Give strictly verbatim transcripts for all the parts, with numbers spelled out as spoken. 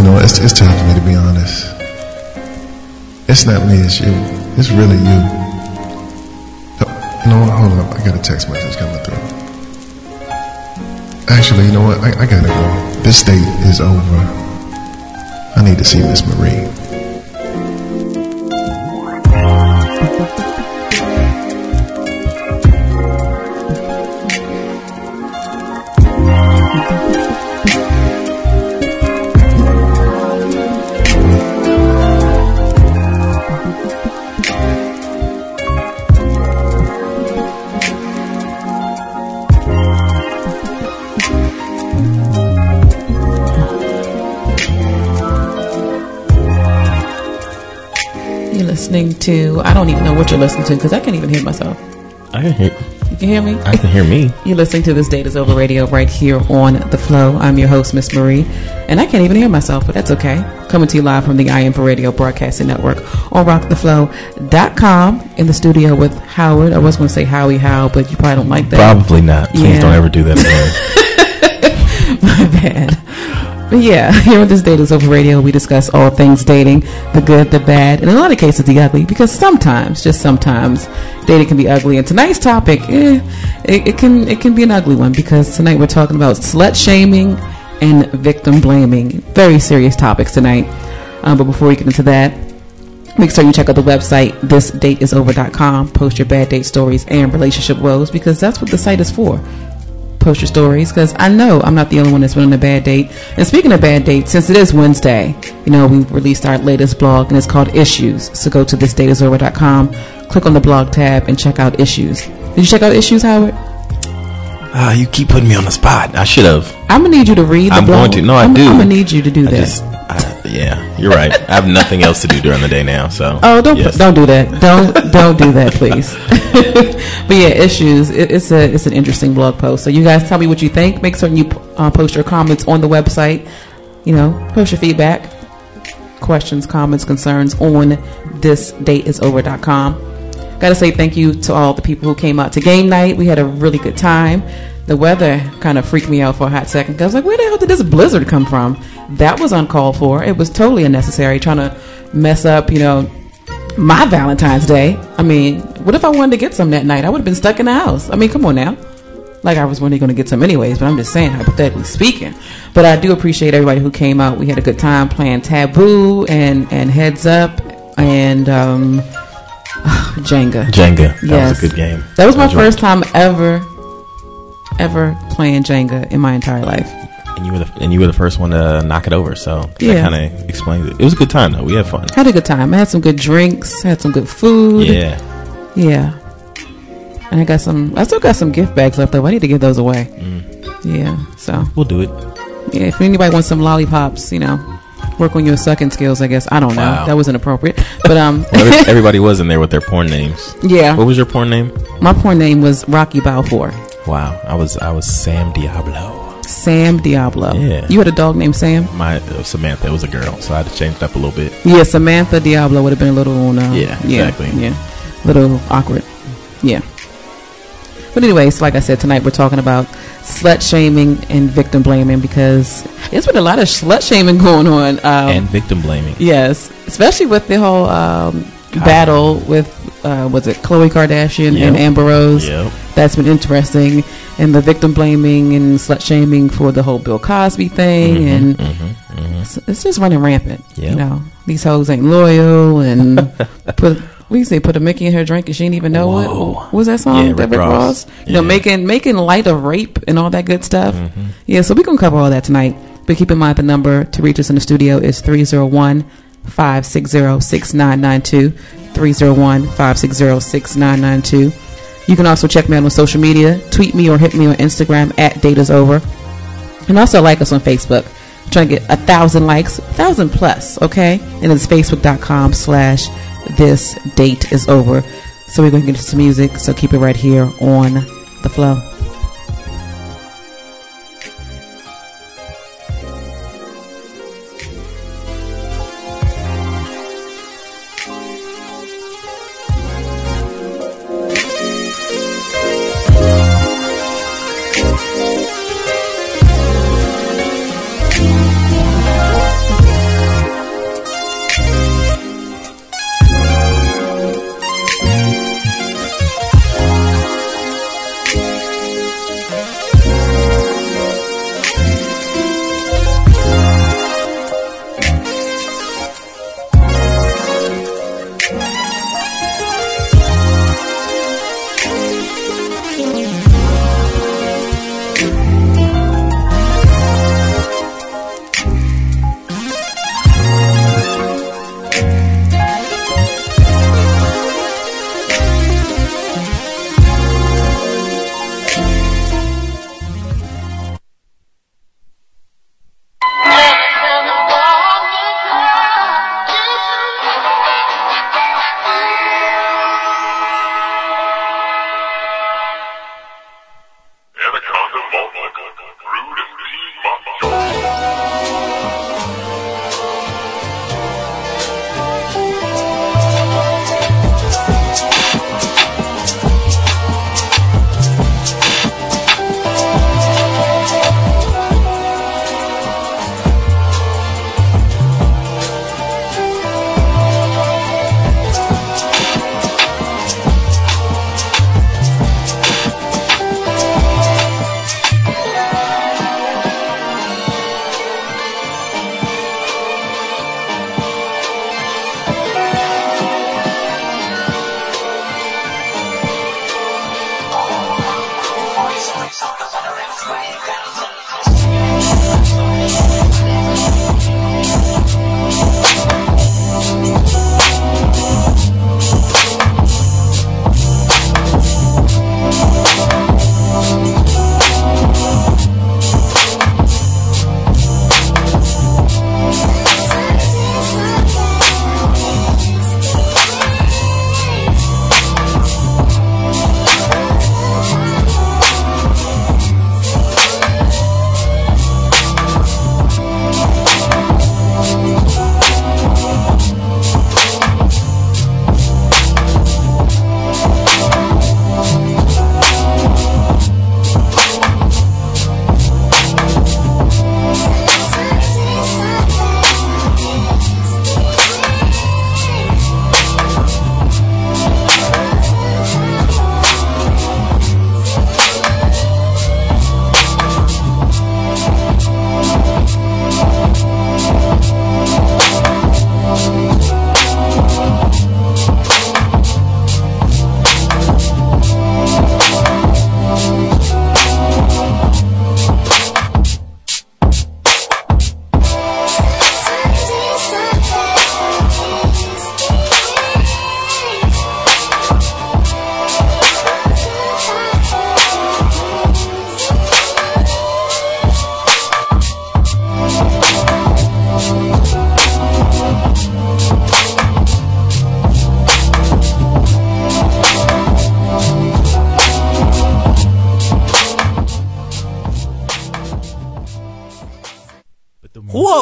You know, it's, it's tough for me to be honest. It's not me, it's you. It's really you. You know what? Hold on. I got a text message coming through. Actually, you know what? I, I gotta go. This date is over. I need to see Miss Marie. Listening to, I don't even know what you're listening to because I can't even hear myself. I can hear. You can hear me? I can hear me. You're listening to This Date Is Over Radio right here on The Flow. I'm your host, Miss Marie, and I can't even hear myself, but that's okay. Coming to you live from the I Am for Radio Broadcasting Network on rock the flow dot com in the studio with Howard. I was going to say Howie Howe, but you probably don't like that. Probably not. Please yeah. don't ever do that again. My bad. But yeah, here on This Date Is Over Radio, we discuss all things dating, the good, the bad, and in a lot of cases the ugly, because sometimes, just sometimes, dating can be ugly. And tonight's topic, eh, it, it can it can be an ugly one, because tonight we're talking about slut shaming and victim blaming. Very serious topics tonight. Um, but before we get into that, make sure you check out the website, this date is over dot com. Post your bad date stories and relationship woes, because that's what the site is for. Post your stories, because I know I'm not the only one that's been on a bad date. And speaking of bad dates, since it is Wednesday, you know, we've released our latest blog, and it's called Issues. So go to this date is over dot com, click on the blog tab, and check out Issues. Did you check out Issues, Howard? Ah, uh, you keep putting me on the spot. I should have. I'm gonna need you to read the I'm blog. going to. No, I I'm, do. I'm gonna need you to do I that. Just, I, yeah, you're right. I have nothing else to do during the day now. So. Oh, don't yes. don't do that. Don't don't do that, please. But yeah, Issues. It, it's a it's an interesting blog post. So you guys tell me what you think. Make certain you uh, post your comments on the website. You know, post your feedback, questions, comments, concerns on this date is over dot com. Gotta say thank you to all the people who came out to game night. We had a really good time. The weather kind of freaked me out for a hot second, because I was like, where the hell did this blizzard come from? That was uncalled for. It was totally unnecessary, trying to mess up, you know, my Valentine's Day. I mean, what if I wanted to get some that night? I would have been stuck in the house. I mean, come on now. Like, I was really going to get some anyways, but I'm just saying, hypothetically speaking. But I do appreciate everybody who came out. We had a good time playing Taboo and, and Heads Up and um, Jenga. Jenga. That yes. was a good game. That was my was first right. time ever, ever playing Jenga in my entire life. And you were the and you were the first one to knock it over, so yeah. that kind of explains it. It was a good time though. We had fun. Had a good time. I had some good drinks. Had some good food. Yeah. Yeah. And I got some. I still got some gift bags left over. I need to give those away. Mm. Yeah. So we'll do it. Yeah. If anybody wants some lollipops, you know, work on your sucking skills. I guess I don't know. Wow. That was inappropriate. But um, well, everybody was in there with their porn names. Yeah. What was your porn name? My porn name was Rocky Balfour. Wow. I was I was Sam Diablo. Sam Diablo. Yeah. You had a dog named Sam? My uh, Samantha. It was a girl, so I had to change it up a little bit. Yeah, Samantha Diablo would have been a little on. Uh, yeah, exactly. Yeah, yeah, little awkward. Yeah. But anyways, like I said, tonight we're talking about slut shaming and victim blaming, because there's been a lot of slut shaming going on. Um, and victim blaming. Yes, especially with the whole um, battle with, uh, was it Khloe Kardashian yep. and Amber Rose? Yep. That's been interesting. And the victim blaming and slut shaming for the whole Bill Cosby thing. Mm-hmm, and mm-hmm, mm-hmm. It's, it's just running rampant. Yep. You know, these hoes ain't loyal, and put... We say put a Mickey in her drink and she didn't even know Whoa. what. What was that song? Yeah, Rick Rick Ross. Ross. You Yeah. know, making making light of rape and all that good stuff. Mm-hmm. Yeah, so we're going to cover all that tonight. But keep in mind the number to reach us in the studio is three oh one, five six zero, six nine nine two. three oh one, five six zero, six nine nine two. You can also check me out on social media. Tweet me or hit me on Instagram at Datasover. And also like us on Facebook. I'm trying to get a thousand likes, a thousand plus, okay? And it's facebook.com slash this date is over. So we're going to get into some music, so keep it right here on The Flow.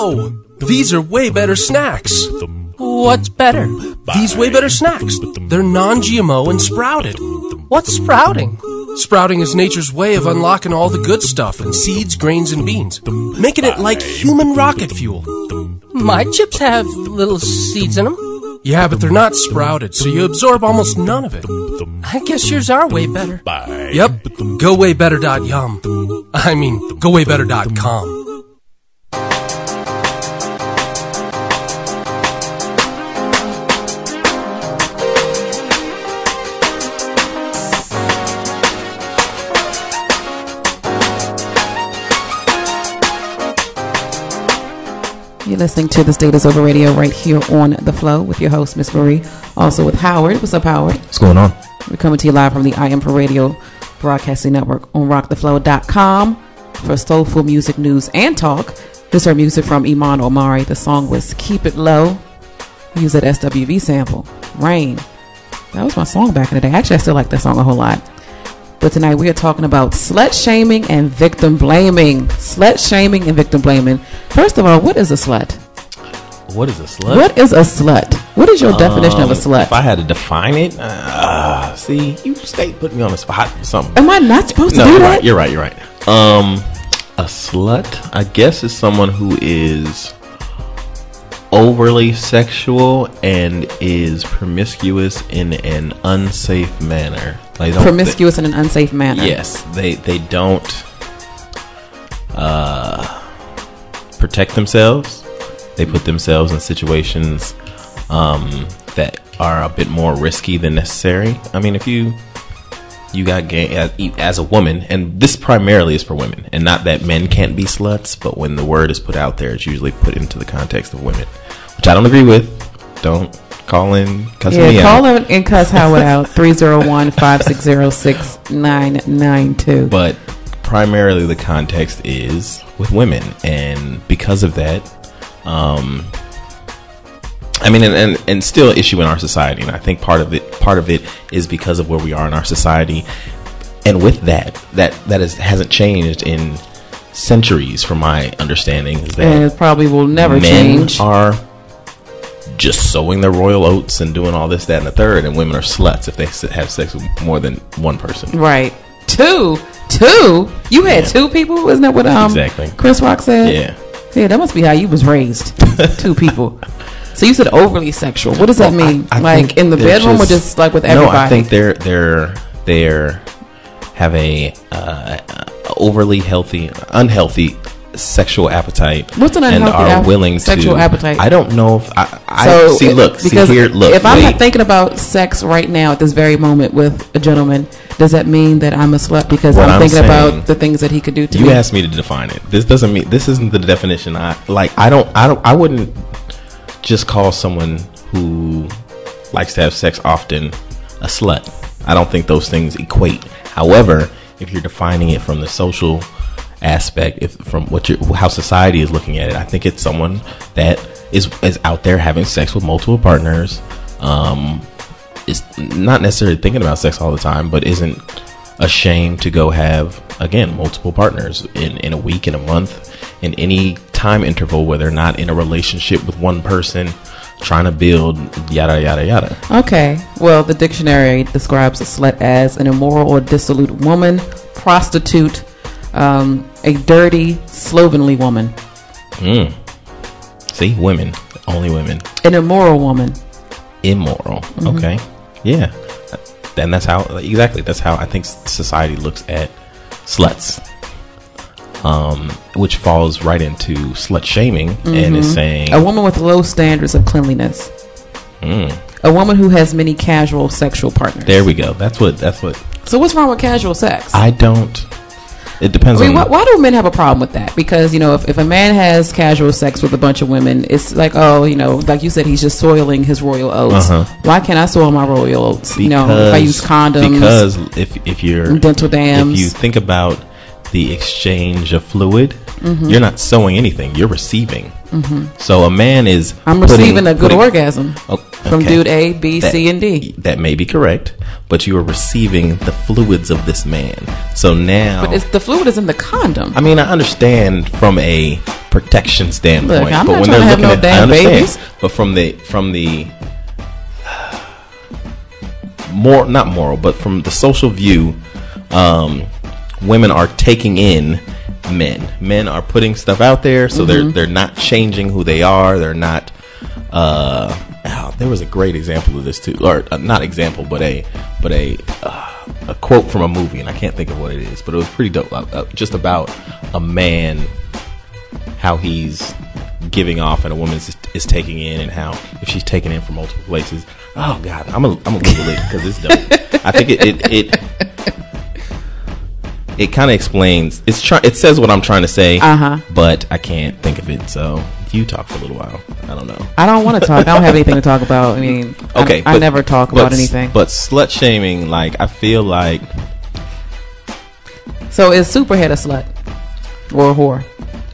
Whoa! These are way better snacks. What's better? These way better snacks. They're non-G M O and sprouted. What's sprouting? Sprouting is nature's way of unlocking all the good stuff in seeds, grains, and beans, making it like human rocket fuel. My chips have little seeds in them. Yeah, but they're not sprouted, so you absorb almost none of it. I guess yours are way better. Yep, go way better dot yum. I mean, go way better dot com. You're listening to The State is Over Radio right here on The Flow with your host, Miss Marie. Also with Howard. What's up, Howard? What's going on? We're coming to you live from the I Am for Radio Broadcasting Network on rock the flow dot com for soulful music, news, and talk. This is our music from Iman Omari. The song was Keep It Low. We use that S W V sample. Rain. That was my song back in the day. Actually, I still like that song a whole lot. But tonight we are talking about slut shaming and victim blaming. Slut shaming and victim blaming. First of all, what is a slut? What is a slut? What is a slut? What is your um, definition of a slut? If I had to define it, uh, see, you stay putting me on the spot for something. Am I not supposed no, to do you're that? Right, you're right, you're right. Um, a slut, I guess, is someone who is overly sexual and is promiscuous in an unsafe manner. Like, promiscuous they, in an unsafe manner. Yes, they they don't uh, protect themselves. They put themselves in situations um, that are a bit more risky than necessary. I mean, if you you got gay as, as a woman, and this primarily is for women, and not that men can't be sluts, but when the word is put out there, it's usually put into the context of women, which I don't agree with. Don't call in, cuss yeah, me out. call in and cuss Howard out. three oh one, five six oh, six nine nine two. But primarily the context is with women, and because of that, um, I mean, and, and, and still an issue in our society, and I think part of it, part of it is because of where we are in our society, and with that, that that is hasn't changed in centuries, from my understanding, is that and it probably will never men change. Are just sowing their royal oats and doing all this, that, and the third, and women are sluts if they have sex with more than one person. Right. Two. Two? You had yeah. two people? Isn't that what um exactly. Chris Rock said? Yeah. Yeah, that must be how you was raised. Two people. So you said overly sexual. What does that well, mean? I, I like in the bedroom just, or just like with everybody? No, I think they're they're they're have a uh, overly healthy, unhealthy sexual appetite. What's an unhealthy and are willing sexual to, appetite? I don't know if I, I so see. Look, because see here. Look, if wait. I'm not thinking about sex right now at this very moment with a gentleman, does that mean that I'm a slut because what I'm, I'm thinking saying, about the things that he could do to you me? You asked me to define it. This doesn't mean this isn't the definition. I like. I don't. I don't. I wouldn't just call someone who likes to have sex often a slut. I don't think those things equate. However, if you're defining it from the social aspect, if from what you how society is looking at it, I think it's someone that is is out there having sex with multiple partners, um, is not necessarily thinking about sex all the time, but isn't ashamed to go have, again, multiple partners in, in a week, in a month, in any time interval where they're not in a relationship with one person, trying to build yada yada yada. Okay, well, the dictionary describes a slut as an immoral or dissolute woman, prostitute, um, a dirty, slovenly woman. Mm. See, women, only women. An immoral woman. Immoral. Mm-hmm. Okay, yeah. Then that's how exactly that's how I think society looks at sluts. Um, which falls right into slut shaming, mm-hmm. and is saying a woman with low standards of cleanliness. Mm. A woman who has many casual sexual partners. There we go. That's what. That's what. So what's wrong with casual sex? I don't. It depends. I mean, on why, why do men have a problem with that? Because, you know, if, if a man has casual sex with a bunch of women, it's like, oh, you know, like you said, he's just soiling his royal oats. Uh-huh. Why can't I soil my royal oats? Because, you know, if I use condoms, because if if you're dental dams, if you think about the exchange of fluid, mm-hmm. you're not sowing anything, you're receiving. Mm-hmm. So a man is I'm putting, receiving a good putting, orgasm oh, okay. from dude A, B, that, C, and D. That may be correct, but you are receiving the fluids of this man. So now, but it's, the fluid is in the condom. I mean, I understand from a protection standpoint. Look, I'm but not when trying they're to have looking no at, damn I understand. babies. But from the from the more not moral, but from the social view, um, women are taking in men. Men are putting stuff out there, so mm-hmm. they're they're not changing who they are. They're not. Uh, oh, there was a great example of this too, or uh, not example, but a but a uh, a quote from a movie, and I can't think of what it is, but it was pretty dope. Uh, uh, just about a man, how he's giving off and a woman is, is taking in, and how if she's taking in from multiple places. Oh God, I'm a, I'm gonna Google it because it's dope. I think it it it, it kind of explains. It's try, It says what I'm trying to say, uh-huh. but I can't think of it. So you talk for a little while. I don't know. I don't want to talk. I don't have anything to talk about. I mean, okay, I, but, I never talk about but, anything. But slut shaming, like I feel like. So is Superhead a slut or a whore?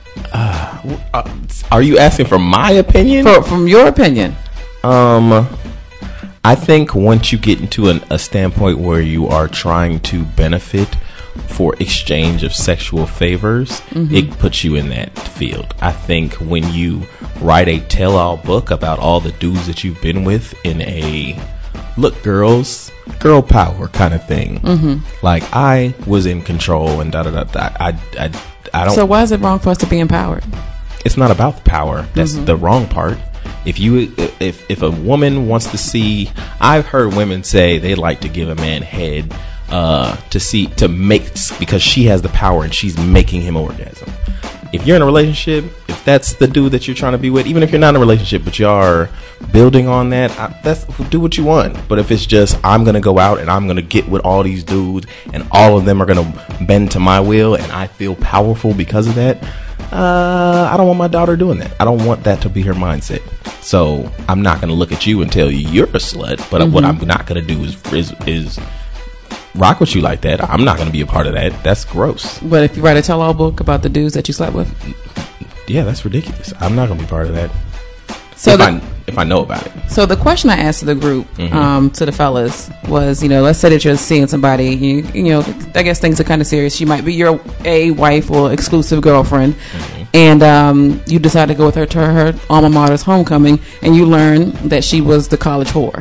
Uh, uh, are you asking for my opinion? For, from your opinion. Um, I think once you get into an, a standpoint where you are trying to benefit for exchange of sexual favors, mm-hmm. it puts you in that field. I think when you write a tell-all book about all the dudes that you've been with in a look, girls, girl power kind of thing, mm-hmm. like I was in control and da da da da. I, I, I don't. So why is it wrong for us to be empowered? It's not about the power. That's mm-hmm. the wrong part. If you, if if a woman wants to see, I've heard women say they like to give a man head uh, to see to make because she has the power and she's making him orgasm. If you're in a relationship, if that's the dude that you're trying to be with, even if you're not in a relationship but you are building on that, I, that's do what you want. But if it's just I'm gonna go out and I'm gonna get with all these dudes and all of them are gonna bend to my will and I feel powerful because of that, uh, I don't want my daughter doing that. I don't want that to be her mindset. So I'm not gonna look at you and tell you you're a slut. But mm-hmm. what I'm not gonna do is is is rock with you like that. I'm not going to be a part of that. That's gross. But if you write a tell-all book about the dudes that you slept with, yeah, that's ridiculous. I'm not going to be part of that. So if, the, I, if I know about it. So the question I asked to the group, mm-hmm. um, to the fellas, was, you know, let's say that you're seeing somebody, you, you know, I guess things are kind of serious. She might be your a wife or exclusive girlfriend, mm-hmm. and um, you decide to go with her to her alma mater's homecoming, and you learn that she was the college whore.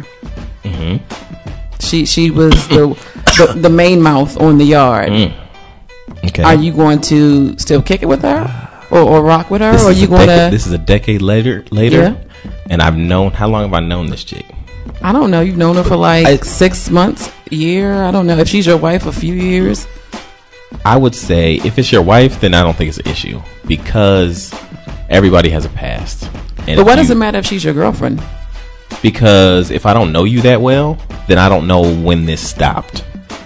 Mm-hmm. She she was the, the the main mouth on the yard. Mm. Okay. Are you going to still kick it with her, or, or rock with her, this or are you going dec- to? This is a decade later. Later, yeah. And I've known. How long have I known this chick? I don't know. You've known her for like I, six months, a year. I don't know if she's your wife. A few years. I would say if it's your wife, then I don't think it's an issue because everybody has a past. And but what does it matter if she's your girlfriend? Because if I don't know you that well, then I don't know when this stopped.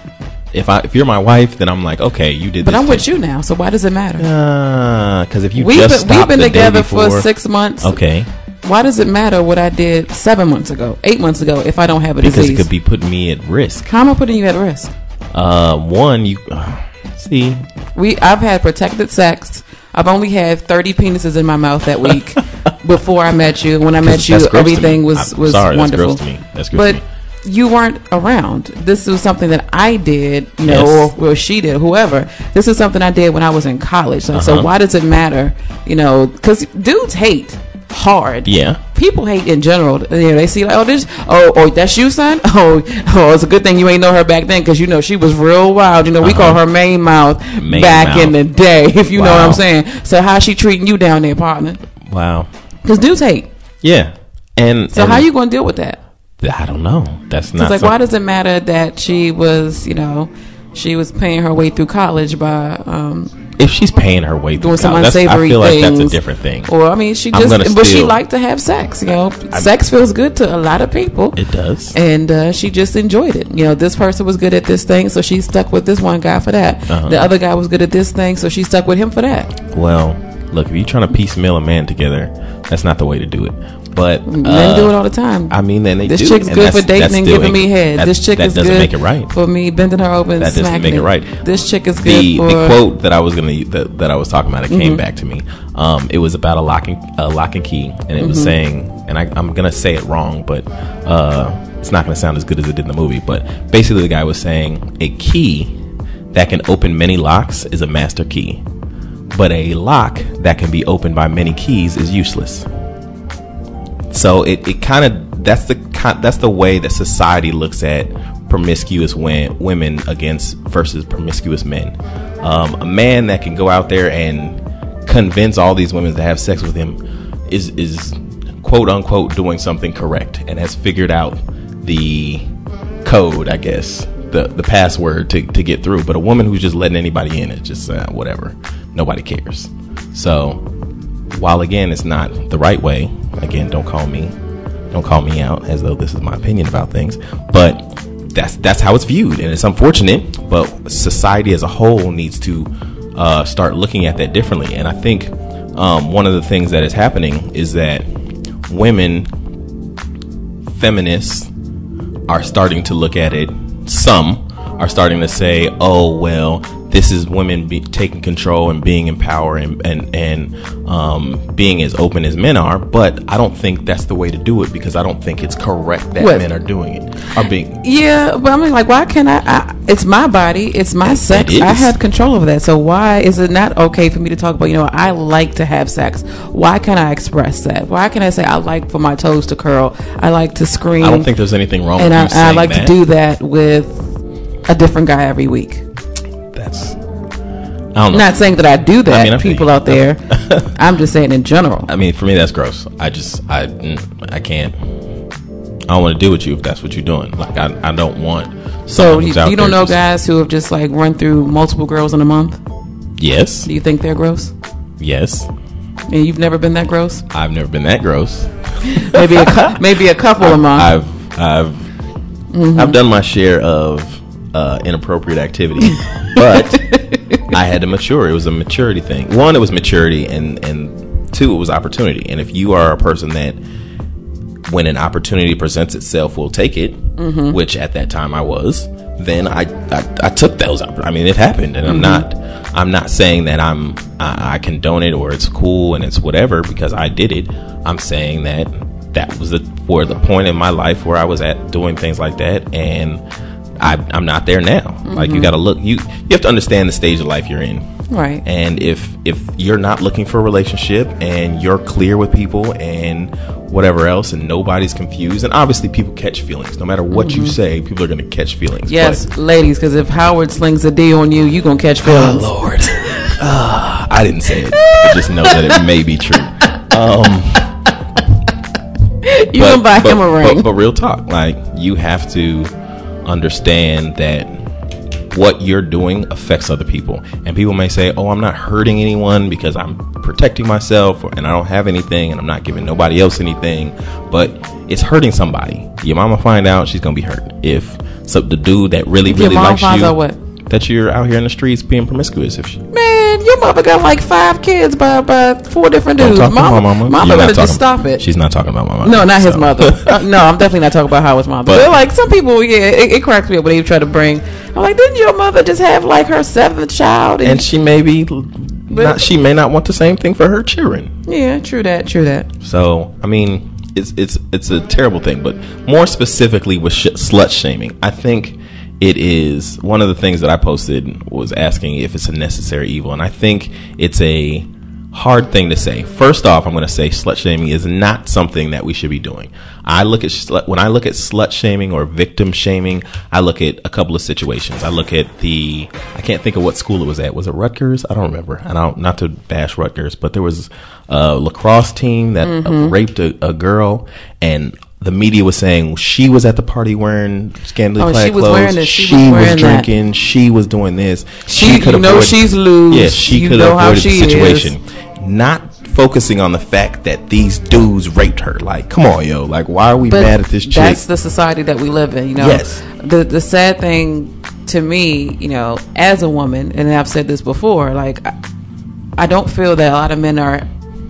If I if you're my wife, then I'm like, okay, you did. But this I'm too. with you now, so why does it matter? Because uh, if you we've just been, we've been the together before, for six months. Okay. Why does it matter what I did seven months ago, eight months ago, if I don't have a because disease? Because it could be putting me at risk. How am I putting you at risk? Uh, one, you uh, see, we I've had protected sex. I've only had thirty penises in my mouth that week before I met you. When I met you, everything was, was sorry, wonderful. That's gross to me. That's gross but to me. You weren't around. This was something that I did, you know, yes. or, or she did, whoever. This is something I did when I was in college. So, uh-huh. so why does it matter? You know, because dudes hate hard. Yeah. People hate in general. You know, they see like, oh, this, oh, oh, that's you, son. Oh, oh, it's a good thing you ain't know her back then because you know she was real wild. You know, we uh-huh. call her main mouth main back mouth. in the day. If you wow. know what I'm saying. So how's she treating you down there, partner? Wow. Because dudes hate. Yeah. And so and how you going to deal with that? I don't know. That's not. Like, why does it matter that she was, you know, she was paying her way through college by. Um, if she's paying her way through doing some college, unsavory I feel things, like that's a different thing. Or I mean, she just, but she liked to have sex. You know, I'm, sex feels good to a lot of people. It does, and uh, she just enjoyed it. You know, this person was good at this thing, so she stuck with this one guy for that. Uh-huh. The other guy was good at this thing, so she stuck with him for that. Well, look, if you're trying to piecemeal a man together, that's not the way to do it. But men uh, do it all the time. I mean, then they this do. chick's and good for dating and giving me head. That, this chick that is doesn't good make it right. for me bending her over and that smacking doesn't make it right. This chick is good the, for the quote that I was gonna that, that I was talking about. It mm-hmm. came back to me. Um, it was about a lock and a lock and key, and it mm-hmm. was saying, and I, I'm gonna say it wrong, but uh, it's not gonna sound as good as it did in the movie. But basically, the guy was saying a key that can open many locks is a master key. but a lock that can be opened by many keys is useless. So it, it kind of that's the that's the way that society looks at promiscuous when, women against versus promiscuous men. Um, a man that can go out there and convince all these women to have sex with him is is quote unquote doing something correct and has figured out the code, I guess, the the password to, to get through. But a woman who's just letting anybody in, it's just uh, whatever, nobody cares. So while again it's not the right way, again, don't call me don't call me out as though this is my opinion about things, but that's that's how it's viewed, and it's unfortunate, but society as a whole needs to uh, start looking at that differently. And I think um, one of the things that is happening is that women, feminists, are starting to look at it. Some are starting to say, oh, well, this is women be, taking control and being in power and and, and um, being as open as men are. But I don't think that's the way to do it, because I don't think it's correct that What? men are doing it. Are being Yeah, but I mean, like, why can't I, I? It's my body. It's my sex. it I is. have control over that. So why is it not okay for me to talk about, you know, I like to have sex? Why can't I express that? Why can I say I like for my toes to curl? I like to scream. I don't think there's anything wrong and with I, you saying I like that. to do that with a different guy every week. That's I don't know. I'm not saying that I do that, I mean, I feel people you. out there. I'm just saying in general. I mean, for me, that's gross. I just, I, mm, I can't. I don't want to deal with you if that's what you're doing. Like, I, I don't want. So someone you, who's out you don't there know just- guys who have just like run through multiple girls in a month? Yes, Do you think they're gross? yes. And you've never been that gross? I've never been that gross. Maybe a cou- maybe a couple a month. I've, I've, Mm-hmm. I've done my share of uh, inappropriate activity, but I had to mature. It was a maturity thing. One, it was maturity, and and two, it was opportunity. And if you are a person that, when an opportunity presents itself, will take it, Mm-hmm. which at that time I was, then I I, I took those. Opp- I mean, it happened, and I'm Mm-hmm. not I'm not saying that I'm I, I condone it or it's cool and it's whatever because I did it. I'm saying that that was the for the point in my life where I was at doing things like that, and I, I'm not there now. Mm-hmm. Like, you got to look. You you have to understand the stage of life you're in. Right. And if if you're not looking for a relationship and you're clear with people and whatever else, and nobody's confused, and obviously people catch feelings. No matter what you say, people are going to catch feelings. Yes, But, ladies, because if Howard slings a D on you, you going to catch oh feelings. Lord, uh, I didn't say it. I just know that it may be true. Um, You can buy but, him a ring. But, but real talk, like, you have to understand that what you're doing affects other people. And people may say, oh, I'm not hurting anyone because I'm protecting myself, or, and I don't have anything, and I'm not giving nobody else anything. But it's hurting somebody. Your mama find out, she's going to be hurt. If so, the dude that really, Your really mom likes finds you, out what? that you're out here in the streets being promiscuous. If she, Man, your mother got like five kids by by four different don't dudes. talk about Mama, my mama. mama You're not better just talking- stop it. She's not talking about my mama. No, not his so. mother. Uh, no, I'm definitely not talking about Howard's mother. But- But like some people, yeah, it, it cracks me up when they try to bring. I'm like, didn't your mother just have like her seventh child? And she may be not. She may not want the same thing for her children. yeah, true that, true that. So, I mean, it's it's it's a terrible thing. But more specifically with sh- slut shaming, I think it is one of the things that I posted was asking if it's a necessary evil, and I think it's a hard thing to say. First off, I'm going to say slut shaming is not something that we should be doing. I look at slut, when I look at slut shaming or victim shaming, I look at a couple of situations. I look at the, I can't think of what school it was at. Was it Rutgers? I don't remember. I don't, not to bash Rutgers, but there was a lacrosse team that Mm-hmm. uh, raped a, a girl, and the media was saying she was at the party wearing scantily Oh, clad she was clothes. wearing this, she she was was, wearing that. drinking. She was doing this. She, could you know, avoid- she's loose. Yes, she you could know have how avoided the she situation. is. Not focusing on the fact that these dudes raped her. Like, come on, yo. Like, why are we But mad at this chick? that's the society that we live in. You know, Yes. The the sad thing to me, you know, as a woman, and I've said this before, like I, I don't feel that a lot of men are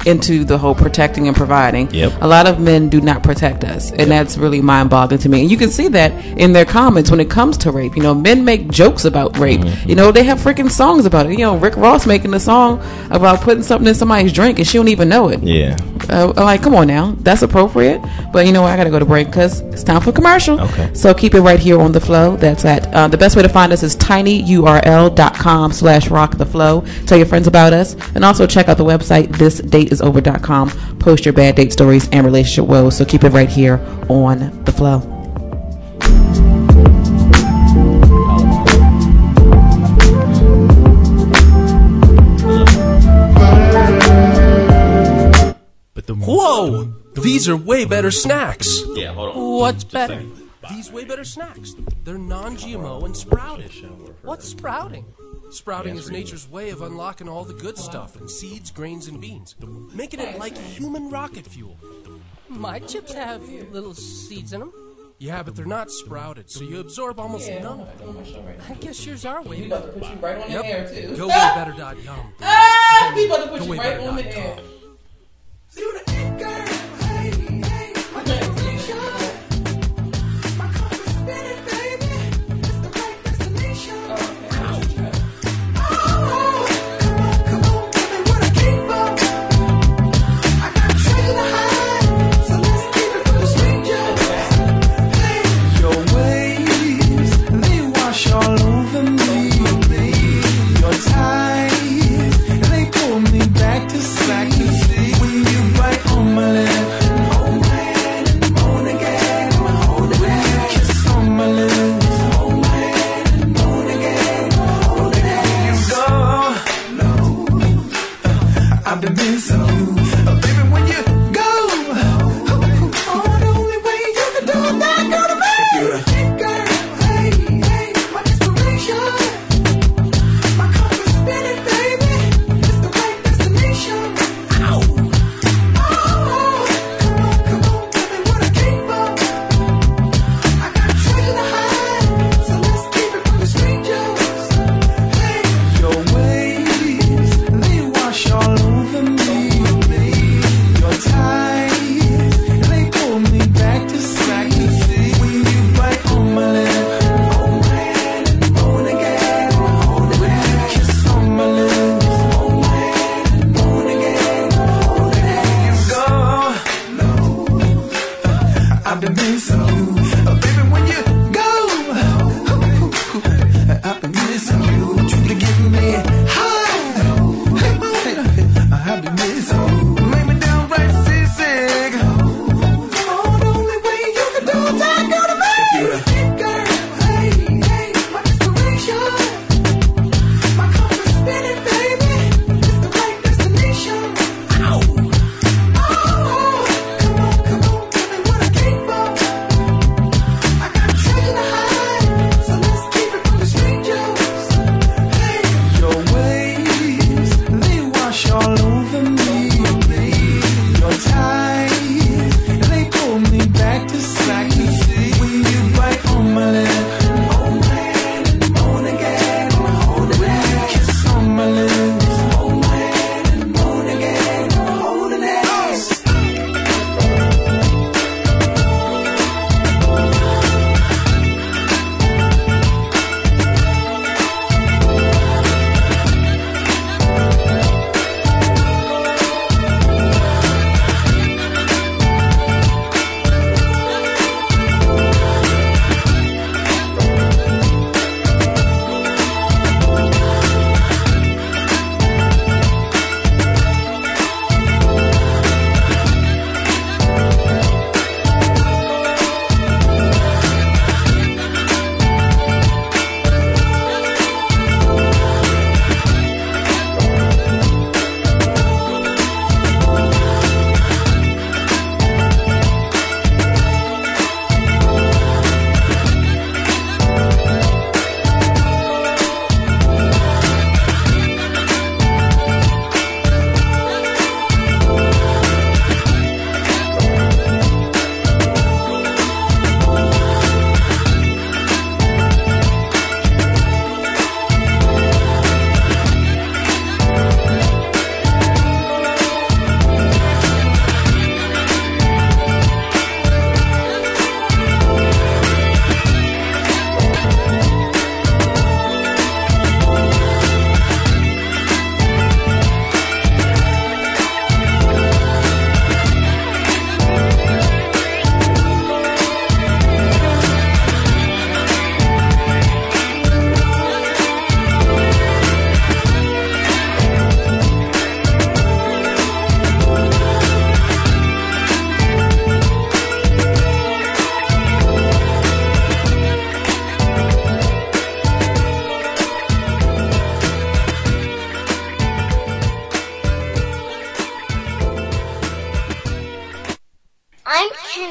into the whole protecting and providing. Yep. A lot of men do not protect us, and yep. that's really mind-boggling to me. And you can see that in their comments when it comes to rape. You know, men make jokes about rape. Mm-hmm. You know, they have freaking songs about it. You know, Rick Ross making a song about putting something in somebody's drink and she don't even know it. Yeah. Uh, like, come on now, that's appropriate. But you know what? I gotta go to break because it's time for commercial. Okay. So keep it right here on The Flow. That's at uh, the best way to find us is tinyurl.com slash rock the flow. Tell your friends about us, and also check out the website this date is over dot com. Post your bad date stories and relationship woes. So keep it right here on The Flow. Whoa! These are way better snacks. Yeah, hold on. What's better? These way better snacks. They're non-G M O and sprouted. What's sprouting? Sprouting is nature's way of unlocking all the good stuff in seeds, grains, and beans, making it like human rocket fuel. My chips have little seeds in them. Yeah, but they're not sprouted, so you absorb almost Yeah. none of them. I guess yours are way About to put you right on the air Yep. too. Go way better dot yum. Ah, we about to put Go you way right better on the dot air. com. My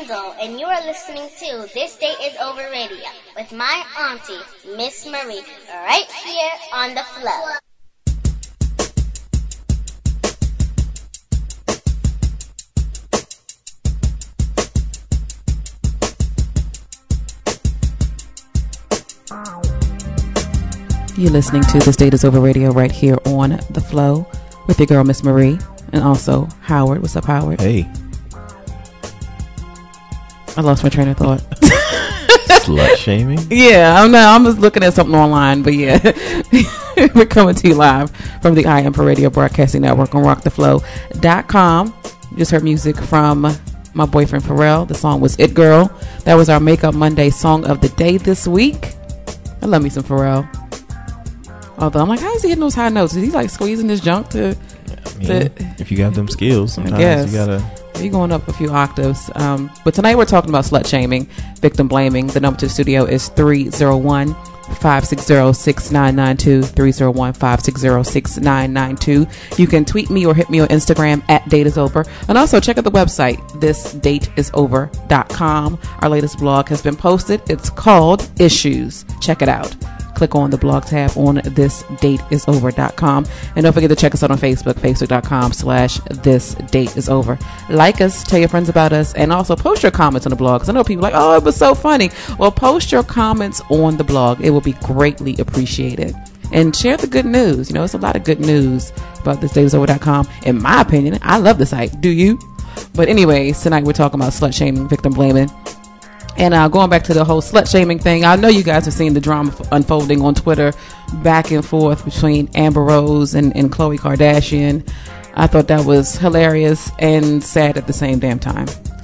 Dizzle, and you are listening to This Date Is Over Radio with my auntie, Miss Marie, right here on The Flow. You're listening to This Date Is Over Radio right here on The Flow with your girl, Miss Marie, and also Howard. What's up, Howard? Hey. I lost my train of thought. Slut shaming? Yeah, I'm not. I'm just looking at something online, but yeah. We're coming to you live from the I Am Per Radio Broadcasting Network on rock the flow dot com. You just heard music from my boyfriend Pharrell. The song was It Girl. That was our Makeup Monday song of the day this week. I love me some Pharrell. Although I'm like, how is he hitting those high notes? Is he like squeezing his junk to? I mean, to if you got them skills, sometimes I guess. you gotta. You're going up a few octaves. Um, but tonight we're talking about slut shaming, victim blaming. The number to the studio is three oh one, five six zero, six nine nine two, three oh one, five six zero, six nine nine two. You can tweet me or hit me on Instagram at Date Is Over. And also check out the website, this date is over dot com. Our latest blog has been posted. It's called Issues. Check it out. Click on the blog tab on this date is over dot com. And don't forget to check us out on Facebook, facebook.com slash this date is over. Like us, tell your friends about us, and also post your comments on the blog. Because I know people are like, oh, it was so funny. Well, post your comments on the blog. It will be greatly appreciated. And share the good news. You know, it's a lot of good news about this date is over dot com. In my opinion, I love the site. Do you? But anyways, tonight we're talking about slut shaming, victim blaming. And uh, going back to the whole slut shaming thing, I know you guys have seen the drama f- unfolding on Twitter back and forth between Amber Rose and, and Khloe Kardashian. I thought that was hilarious and sad at the same damn time.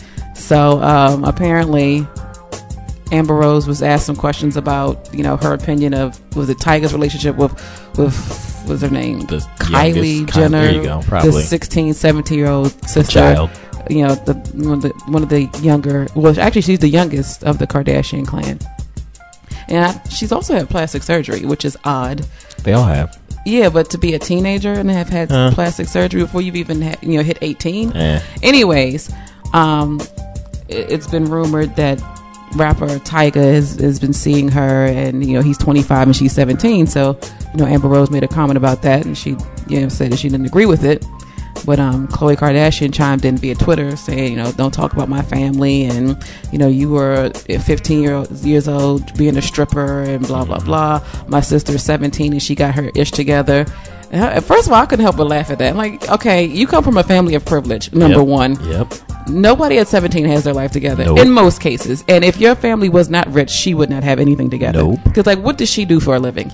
So um, apparently Amber Rose was asked some questions about, you know, her opinion of, was it Tiger's relationship with, with what's her name? The Kylie youngest, Jenner, there you go, probably. the sixteen, seventeen year old sister. Child. You know, the one, of the one of the younger, well, actually she's the youngest of the Kardashian clan. And I, she's also had plastic surgery, which is odd. They all have. Yeah, but to be a teenager and have had Uh. plastic surgery before you've even had, you know, hit eighteen. Eh. Anyways, um, it, it's been rumored that rapper Tyga has, has been seeing her, and you know he's twenty-five and she's seventeen. So you know Amber Rose made a comment about that, and she you know said that she didn't agree with it. But um, Khloe Kardashian chimed in via Twitter saying, you know, don't talk about my family, and you know you were fifteen year, years old being a stripper and blah blah blah. My sister's seventeen and she got her ish together. And I, first of all, I couldn't help but laugh at that. I'm like, okay, you come from a family of privilege. Number Yep. one. Yep. Nobody at seventeen has their life together. Nope. In most cases. And if your family was not rich, she would not have anything together. Nope. Because like, what does she do for a living?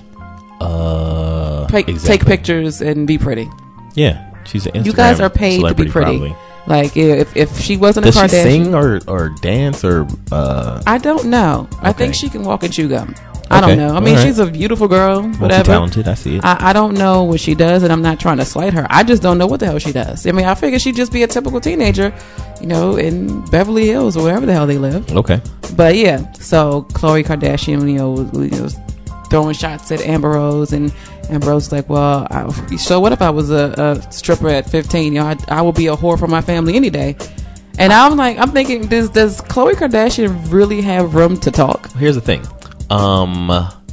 Uh, Take, exactly. take pictures and be pretty. Yeah. She's an Instagram You guys are paid to be celebrity, pretty. probably. Like if if she wasn't Does a she Kardashian, sing or, or dance or uh I don't know. I Okay. think she can walk and chew gum. I Okay. don't know. I mean, All right. she's a beautiful girl. Whatever. multi-talented? I see it. I, I don't know what she does, and I'm not trying to slight her. I just don't know what the hell she does. I mean, I figure she'd just be a typical teenager, you know, in Beverly Hills or wherever the hell they live. Okay. But yeah, so Khloe Kardashian, you know, was, you know, throwing shots at Amber Rose, and Amber Rose was like, well, I, so what if I was a, a stripper at fifteen? You know, I, I would be a whore for my family any day. And I'm like, I'm thinking, does does Khloe Kardashian really have room to talk? Here's the thing. Um,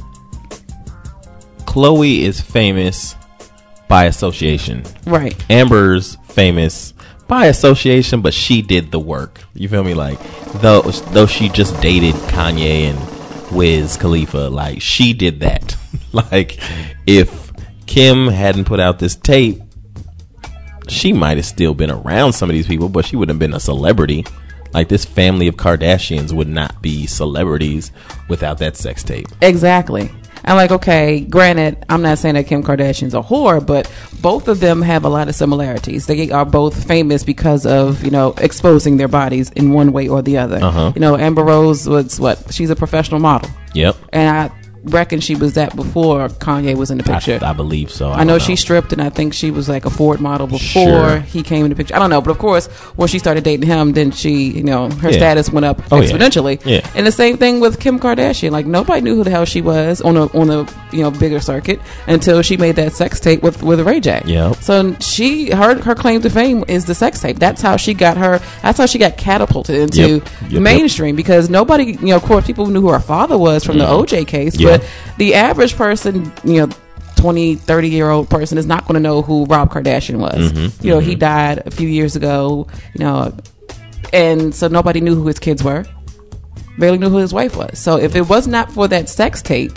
Khloe is famous by association. Right. Amber's famous by association, but she did the work. You feel me? Like, though though she just dated Kanye and Wiz Khalifa, like she did that. Like, if Kim hadn't put out this tape, she might have still been around some of these people, but she wouldn't have been a celebrity. Like, this family of Kardashians would not be celebrities without that sex tape. Exactly. I'm like, okay, granted, I'm not saying that Kim Kardashian's a whore, but both of them have a lot of similarities. They are both famous because of, you know, exposing their bodies in one way or the other. Uh-huh. You know, Amber Rose was what? She's a professional model. Yep. And I reckon she was that before Kanye was in the picture. I, I believe so. I, I know, know she stripped, and I think she was like a Ford model before Sure. he came in the picture. I don't know, but of course, when she started dating him, then she, you know, her Yeah. status went up Oh, yeah. exponentially. Yeah. And the same thing with Kim Kardashian. Like nobody knew who the hell she was on a on a you know bigger circuit until she made that sex tape with with Ray J. Yep. So she her her claim to fame is the sex tape. That's how she got her. That's how she got catapulted into Yep. Yep, yep. mainstream because nobody, you know, of course, people knew who her father was from the O J case, Yeah. but the average person, you know, twenty, thirty year old person is not going to know who Rob Kardashian was. Mm-hmm, You know, he died a few years ago, you know, and so nobody knew who his kids were. Barely knew who his wife was. So if it was not for that sex tape,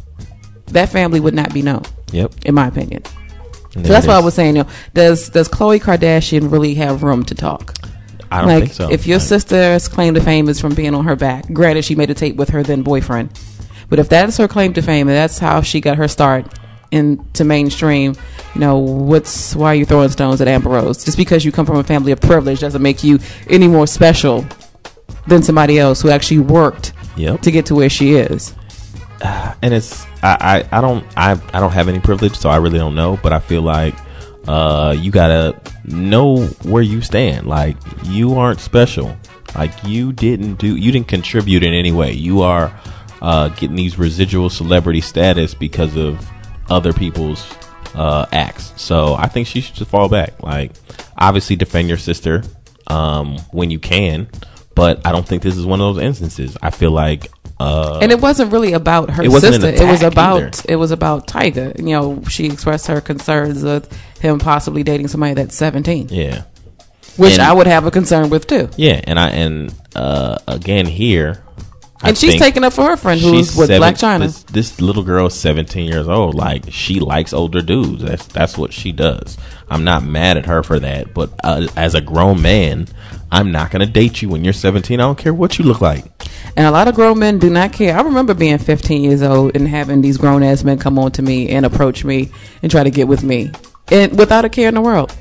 that family would not be known, Yep. in my opinion. And So that's there why I it is. was saying, you know, does does Khloe Kardashian really have room to talk? I don't like, think so. if your Like, sister's claim to fame is from being on her back, granted, she made a tape with her then boyfriend, but if that is her claim to fame and that's how she got her start into mainstream, you know, what's why are you throwing stones at Amber Rose? Just because you come from a family of privilege doesn't make you any more special than somebody else who actually worked Yep. to get to where she is. and it's I, I I don't I I don't have any privilege, so I really don't know. But I feel like uh you gotta know where you stand. Like you aren't special. Like you didn't do you didn't contribute in any way. You are uh getting these residual celebrity status because of other people's uh acts. So I think she should just fall back. Like obviously defend your sister um when you can, but I don't think this is one of those instances. I feel like Uh, and it wasn't really about her it wasn't an sister. It was attack about either. it was about Tyga. You know, she expressed her concerns with him possibly dating somebody that's seventeen, yeah, which And- I would have a concern with too. yeah, and I and uh, again here, I And she's think taking up for her friend who's she's with seven- Black China. This, this little girl is seventeen years old. Like she likes older dudes. That's that's what she does. I'm not mad at her for that. But uh, as a grown man, I'm not gonna date you when you're seventeen. I don't care what you look like. And a lot of grown men do not care. I remember being fifteen years old and having these grown ass men come on to me and approach me and try to get with me, and without a care in the world.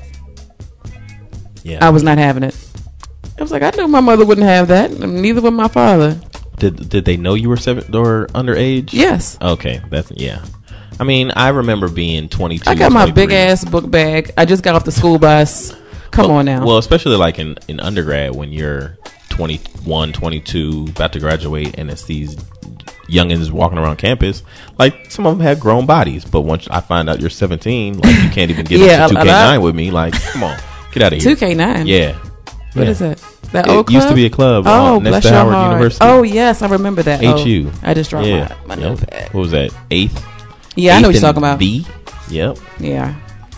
Yeah, I was not having it. I was like, I knew my mother wouldn't have that, and neither would my father. Did did they know you were seven or underage? Yes. Okay, that's yeah. I mean, I remember being twenty-two. I got my twenty-three. big ass book bag. I just got off the school bus. Come well, on now. Well, especially like in, in undergrad when you're twenty-one, twenty-two, about to graduate, and it's these youngins walking around campus. Like some of them have grown bodies, but once I find out you're seventeen, like you can't even get Yeah, into a- two a K nine lot- with me. Like, come on, get out of here. two K nine. Yeah. What yeah. is that? That It old club? used to be a club, uh, Oh, next bless to your Howard heart. University. Oh, yes, I remember that. H U. Oh, I just dropped Yeah. my, my Yep. notepad. What was that? Eighth. Yeah, I know what Eighth you're and talking about. B. Yep. Yeah.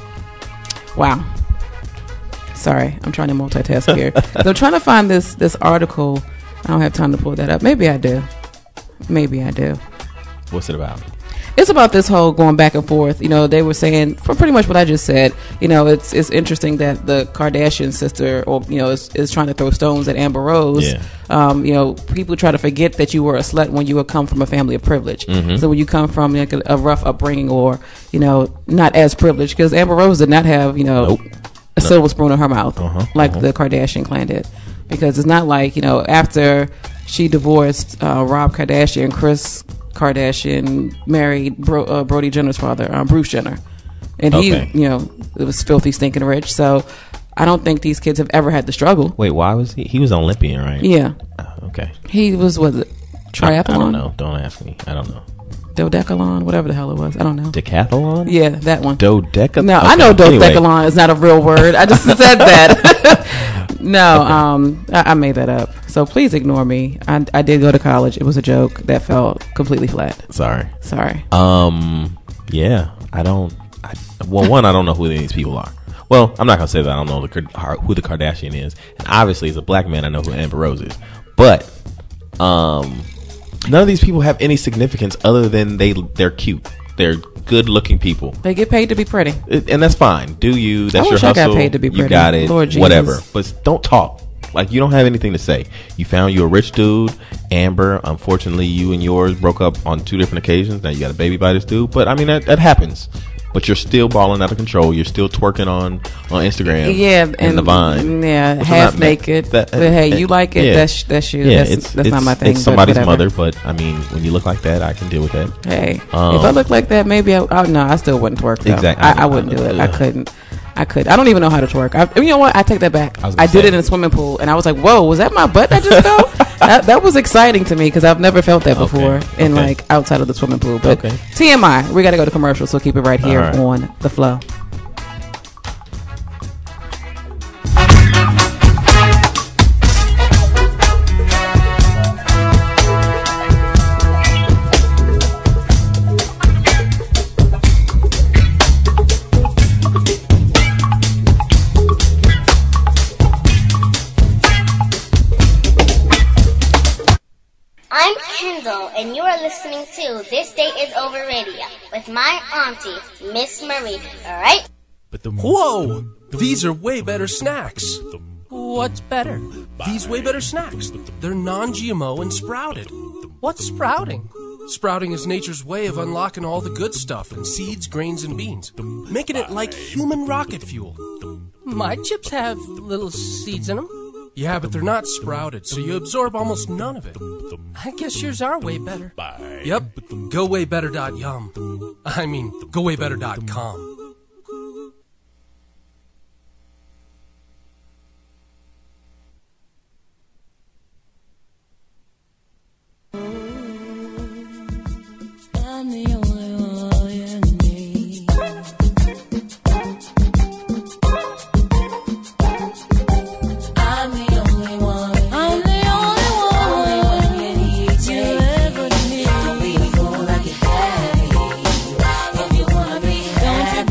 Wow. Sorry, I'm trying to multitask here. So I'm trying to find this this article. I don't have time to pull that up. Maybe I do. Maybe I do. What's it about? It's about this whole going back and forth. You know, they were saying for pretty much what I just said. You know, it's it's interesting that the Kardashian sister, or you know, is, is trying to throw stones at Amber Rose. Yeah. Um, you know, people try to forget that you were a slut when you would come from a family of privilege. Mhm. So when you come from like a, a rough upbringing, or you know, not as privileged, because Amber Rose did not have you know Nope. a silver spoon in her mouth Uh-huh, like uh-huh. the Kardashian clan did. Because it's not like, you know, after she divorced uh, Rob Kardashian, Kris Kardashian married Bro- uh, Brody Jenner's father, um, Bruce Jenner. And Okay. he, you know, it was filthy, stinking rich. So I don't think these kids have ever had the struggle. Wait, why was he? He was an Olympian, right? Yeah. Oh, okay. He was, was it triathlon? I, I don't know. Don't ask me. I don't know. Dodecalon? Whatever the hell it was. I don't know. Decathlon? Yeah, that one. Dodecathlon? No, I know Anyway. dodecalon is not a real word. I just said that. no, Okay. um, I, I made that up. So please ignore me. I, I did go to college. It was a joke that fell completely flat. Sorry. Sorry. Um. Yeah. I don't. I, well, one, I don't know who any of these people are. Well, I'm not gonna say that I don't know the, Kar- who the Kardashian is, and obviously, as a black man, I know who Amber Rose is. But, um, none of these people have any significance other than they they're cute. They're good-looking people, They get paid to be pretty. it, and that's fine. Do you? That's I your wish I hustle. got paid to be You pretty. got it. Lord Jesus. Whatever. But don't talk. Like you don't have anything to say. You found you a rich dude, Amber. Unfortunately, you and yours broke up on two different occasions. Now you got a baby by this dude. But I mean that, that happens. but you're still balling out of control. You're still twerking on, on Instagram. Yeah, and, and the Vine. Yeah, Which is half not- naked. that- but hey, you like it? yeah. That's that's you. Yeah, that's it's, that's it's, not my thing. It's but somebody's whatever. mother, but I mean, when you look like that, I can deal with that. Hey, Um, if I look like that, maybe I. Oh, no, I still wouldn't twerk. Though. Exactly. I, I wouldn't do it. I couldn't. I could. I don't even know how to twerk. I, you know what? I take that back. I was I, gonna did say. it in a swimming pool, and I was like, "Whoa, was that my butt that just fell?" that, that was exciting to me because I've never felt that before Okay. in Okay. like outside of the swimming pool. But Okay. T M I, we got to go to commercial, so keep it right here All right. on The Flow. I'm Kendall, and you are listening to This Day Is Over Radio with my auntie, Miss Marie. Alright? Whoa! These are way better snacks. What's better? These way better snacks. They're non-G M O and sprouted. What's sprouting? Sprouting is nature's way of unlocking all the good stuff in seeds, grains, and beans, making it like human rocket fuel. My chips have little seeds in them. Yeah, but they're not sprouted, so you absorb almost none of it. I guess yours are way better. Yep, go way better dot yum. I mean, go way better dot com. I'm the only one you need. I'm the only one. I'm the only one you need. You ever need. Don't be a fool like you have me. If you wanna be happy, don't you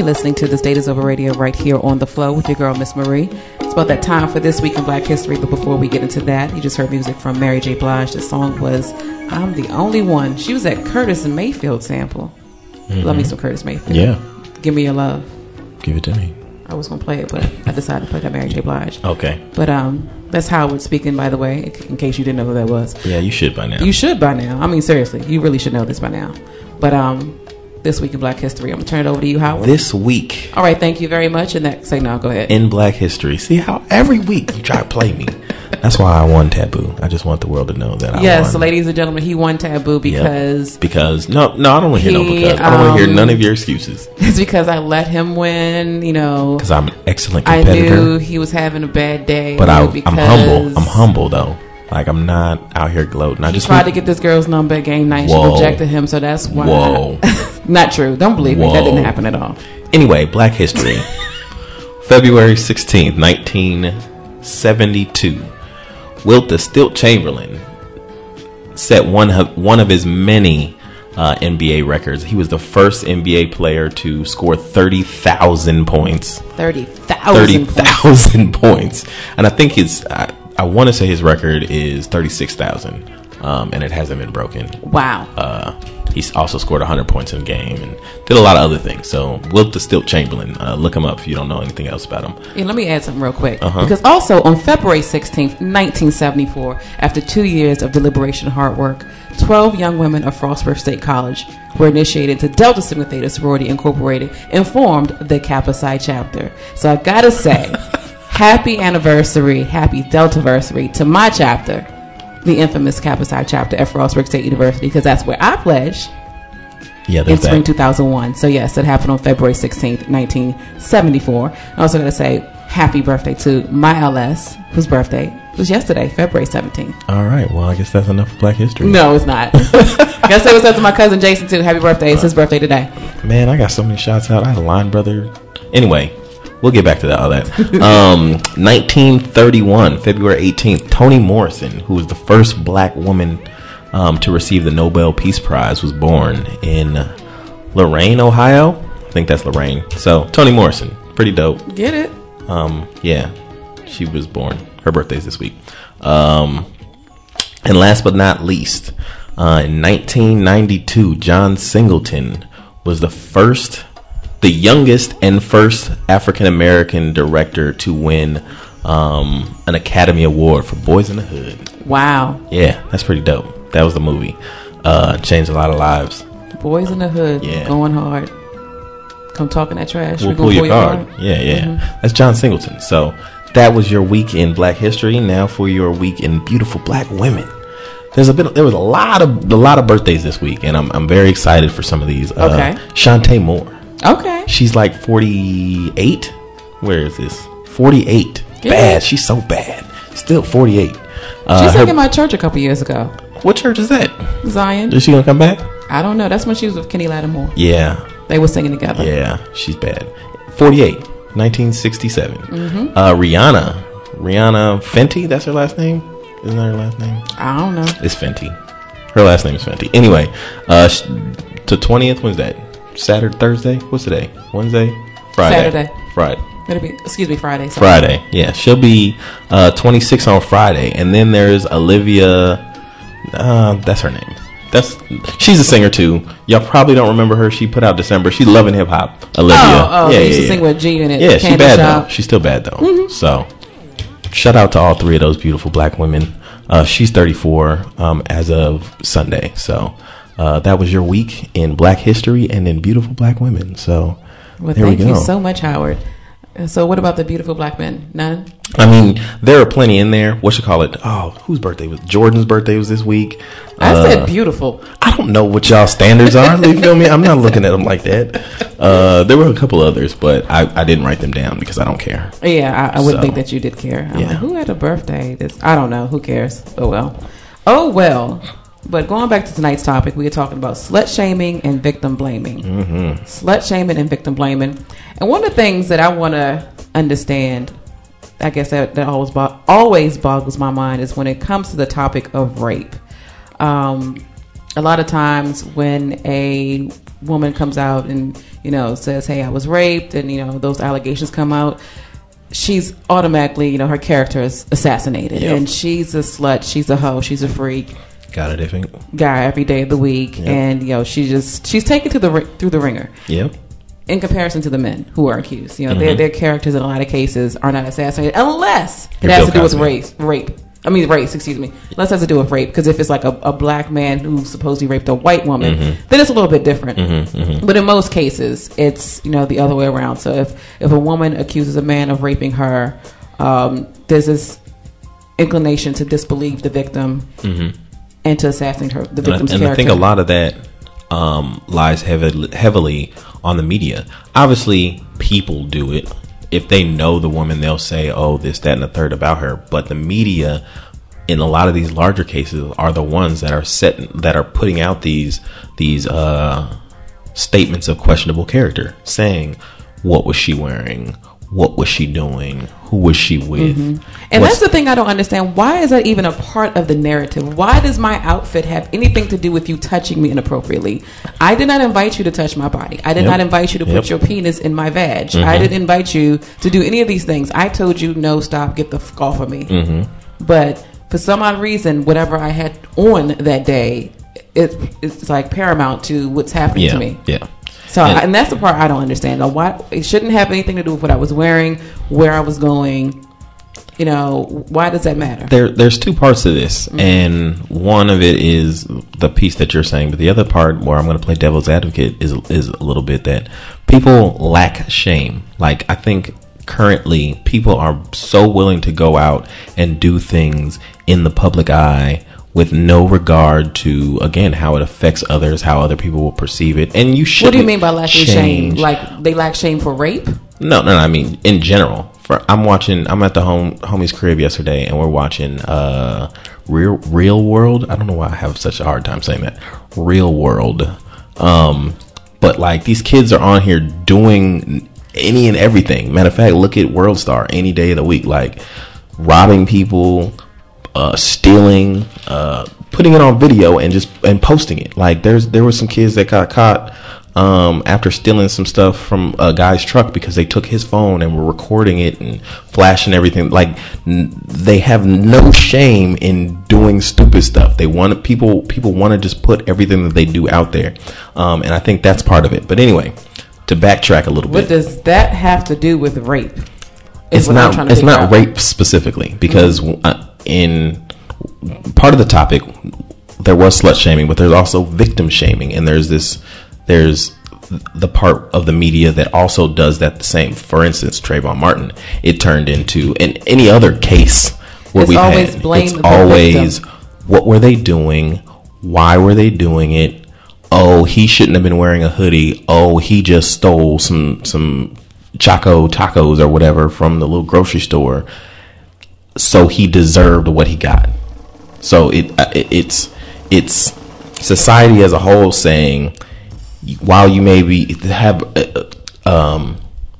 You're listening to This Date Is Over Radio right here on The Flow with your girl, Miss Marie. It's about that time for This Week in Black History, but before we get into that, you just heard music from Mary J. Blige. The song was I'm the Only One. She was that Curtis and Mayfield sample. Mm-hmm. Love me some Curtis Mayfield. Yeah. Give Me Your Love. Give it to me. I was going to play it, but I decided to play that Mary J. Blige. Okay. But um, that's Howard speaking, by the way, in case you didn't know who that was. Yeah, you should by now. You should by now. I mean, seriously, you really should know this by now. But um, This Week in Black History, I'm going to turn it over to you, Howard. This week. All right, thank you very much. And that, say no, go ahead. In Black History. See how every week you try to play me. That's why I won Taboo. I just want the world to know that I yes, won. Yes, ladies and gentlemen, he won Taboo because... Yep. Because, no, no, I don't want to hear he, no because. I don't want to um, hear none of your excuses. It's because I let him win, you know. Because I'm an excellent I competitor. knew he was having a bad day. But I, because I'm humble. I'm humble, though. Like, I'm not out here gloating. I he just tried need, to get this girl's number at game night. She Whoa. rejected him, so that's why. Whoa. Not true. Don't believe Whoa. me. That didn't happen at all. Anyway, Black History. February sixteenth, nineteen seventy-two. Wilta Stilt Chamberlain set one of, one of his many uh, N B A records. He was the first N B A player to score thirty thousand points. thirty thousand thirty thousand points. And I think his, I, I want to say his record is thirty-six thousand. Um, and it hasn't been broken. Wow. Uh, he's also scored one hundred points in a game and did a lot of other things. So, Wilta Stilt Chamberlain, uh, look him up if you don't know anything else about him. Yeah, let me add something real quick. Uh-huh. Because also on February sixteenth, nineteen seventy-four, after two years of deliberation and hard work, twelve young women of Frostburg State College were initiated into Delta Sigma Theta Sorority Incorporated and formed the Kappa Psi chapter. So I gotta say, happy anniversary, happy Deltaversary to my chapter, the infamous Kappa Psi chapter at Frostburg State University, because that's where I pledged Yeah, in there's spring that. two thousand one. So yes, it happened on February sixteenth, nineteen seventy-four. I'm also going to say happy birthday to my L S, whose birthday was yesterday, February seventeenth. All right. Well, I guess that's enough for Black History. No, it's not. Gotta say what's up to my cousin Jason too. Happy birthday. It's his birthday today. Man, I got so many shots out. I had a line brother. Anyway, we'll get back to that, all that. um, nineteen thirty-one, February eighteenth, Toni Morrison, who was the first black woman um, to receive the Nobel Peace Prize, was born in Lorain, Ohio. I think that's Lorain. So, Toni Morrison, pretty dope. Get it? Um, yeah, she was born. Her birthday's this week. Um, and last but not least, uh, in nineteen ninety-two, John Singleton was the first, the youngest and first African American director to win um, an Academy Award for Boys in the Hood. Wow. Yeah, that's pretty dope. That was the movie. Uh, changed a lot of lives. Boys in the Hood. Yeah. Going hard. Come talking that trash. We'll We pull gonna your card. Yeah, yeah. Mm-hmm. That's John Singleton. So that was your week in Black History. Now for your week in beautiful black women. There's a bit. There was a lot of a lot of birthdays this week, and I'm I'm very excited for some of these. Uh, Okay. Shantae Moore. Okay. She's like forty-eight. Where is this? forty-eight. Yeah. Bad. She's so bad. Still forty-eight. Uh, She sang her- in my church a couple years ago. what church is that? Zion. Is she gonna come back? I don't know. That's when she was with Kenny Lattimore. Yeah. They were singing together. Yeah, she's bad. forty-eight, nineteen sixty-seven. Mm-hmm. Uh, Rihanna. Rihanna Fenty, that's her last name? Isn't that her last name? I don't know. It's Fenty. Her last name is Fenty. Anyway, uh, sh- to twentieth, when's that? Saturday, Thursday? What's today? Wednesday? Friday. Saturday. Friday. It'll be, excuse me, Friday. Sorry. Friday. Yeah, she'll be uh, twenty-six on Friday. And then there's Olivia. Uh, that's her name. That's she's a singer too. Y'all probably don't remember her. She put out December. She's loving hip hop. Olivia. Oh, oh, yeah, they used yeah, to sing yeah. with G in it. Yeah, she's Candle bad Shop. though. She's still bad though. Mm-hmm. So, shout out to all three of those beautiful black women. Uh, she's thirty-four um, as of Sunday. So, uh, that was your week in Black History and in beautiful black women. So, Well, there we thank go. you so much, Howard. And so, what about the beautiful black men? None? I mean, there are plenty in there. What you call it? Oh, whose birthday was Jordan's birthday was this week? I Uh, said beautiful. I don't know what y'all standards are. You feel me? I'm not looking at them like that. Uh, there were a couple others, but I, I didn't write them down because I don't care. Yeah, I, I wouldn't So, think that you did care. I'm yeah. like, who had a birthday? This I don't know. Who cares? Oh well. Oh well. But going back to tonight's topic, we are talking about slut shaming and victim blaming. Mm-hmm. Slut shaming and victim blaming. And one of the things that I want to understand, I guess that, that always bo- always boggles my mind, is when it comes to the topic of rape. Um, a lot of times when a woman comes out and, you know, says, hey, I was raped, and, you know, those allegations come out, she's automatically, you know, her character is assassinated. Yep. And she's a slut, she's a hoe, she's a freak. Got a different guy every day of the week. Yep. And, you know, she just, she's taken to the through the ringer. Yep. In comparison to the men who are accused. You know, Mm-hmm. their, their characters in a lot of cases are not assassinated unless it You're has Bill to do with Cosby. race, rape. I mean, race, excuse me. Unless it has to do with rape. Because if it's like a, a black man who supposedly raped a white woman, Mm-hmm. then it's a little bit different. Mm-hmm, mm-hmm. But in most cases, it's, you know, the other way around. So if, if a woman accuses a man of raping her, um, there's this inclination to disbelieve the victim Mm-hmm. and to assassinate her, the And, I, victim's and I character. think a lot of that um, lies heavily, heavily on the media. Obviously, people do it. If they know the woman, they'll say, oh, this, that, and the third about her. But the media, in a lot of these larger cases, are the ones that are set, that are putting out these these uh, statements of questionable character, saying, what was she wearing? What was she doing? Who was she with? Mm-hmm. And What's- that's the thing I don't understand. Why is that even a part of the narrative? Why does my outfit have anything to do with you touching me inappropriately? I did not invite you to touch my body. I did Yep. not invite you to put Yep. your penis in my vag. Mm-hmm. I didn't invite you to do any of these things. I told you, no, stop, get the fuck off of me. Mm-hmm. But for some odd reason, whatever I had on that day, it, it's like paramount to what's happening yeah, to me. yeah. So, And- and, and that's the part I don't understand. Though, why it shouldn't have anything to do with what I was wearing, where I was going. You know, why does that matter? There, there's two parts to this, mm-hmm. and one of it is the piece that you're saying, but the other part, where I'm going to play devil's advocate, is is a little bit that people lack shame. Like, I think currently people are so willing to go out and do things in the public eye with no regard to, again, how it affects others, how other people will perceive it. And you should. What do you mean by lacking shame? change. Like they lack shame for rape? No, no, no, I mean in general. For I'm watching. I'm at the home homie's crib yesterday, and we're watching uh, Real Real World. I don't know why I have such a hard time saying that. Real World. Um, but like these kids are on here doing any and everything. Matter of fact, look at World Star any day of the week, like robbing people, uh, stealing, uh, putting it on video and just and posting it. Like there's there were some kids that got caught um, after stealing some stuff from a guy's truck because they took his phone and were recording it and flashing everything. Like n- they have no shame in doing stupid stuff. They want people people want to just put everything that they do out there, um, and I think that's part of it. But anyway, to backtrack a little What bit, does that have to do with rape? it's Is what I'm not trying to it's figure not out. rape specifically because uh, in part of the topic there was slut shaming, but there's also victim shaming, and there's this there's the part of the media that also does that the same. For instance, Trayvon Martin, it turned into in any other case where It's we always had blame it's the always victim. what were they doing, why were they doing it, oh, he shouldn't have been wearing a hoodie, oh, he just stole some some Choco tacos or whatever from the little grocery store, so he deserved what he got. So it, it it's it's society as a whole saying, while you maybe have uh, um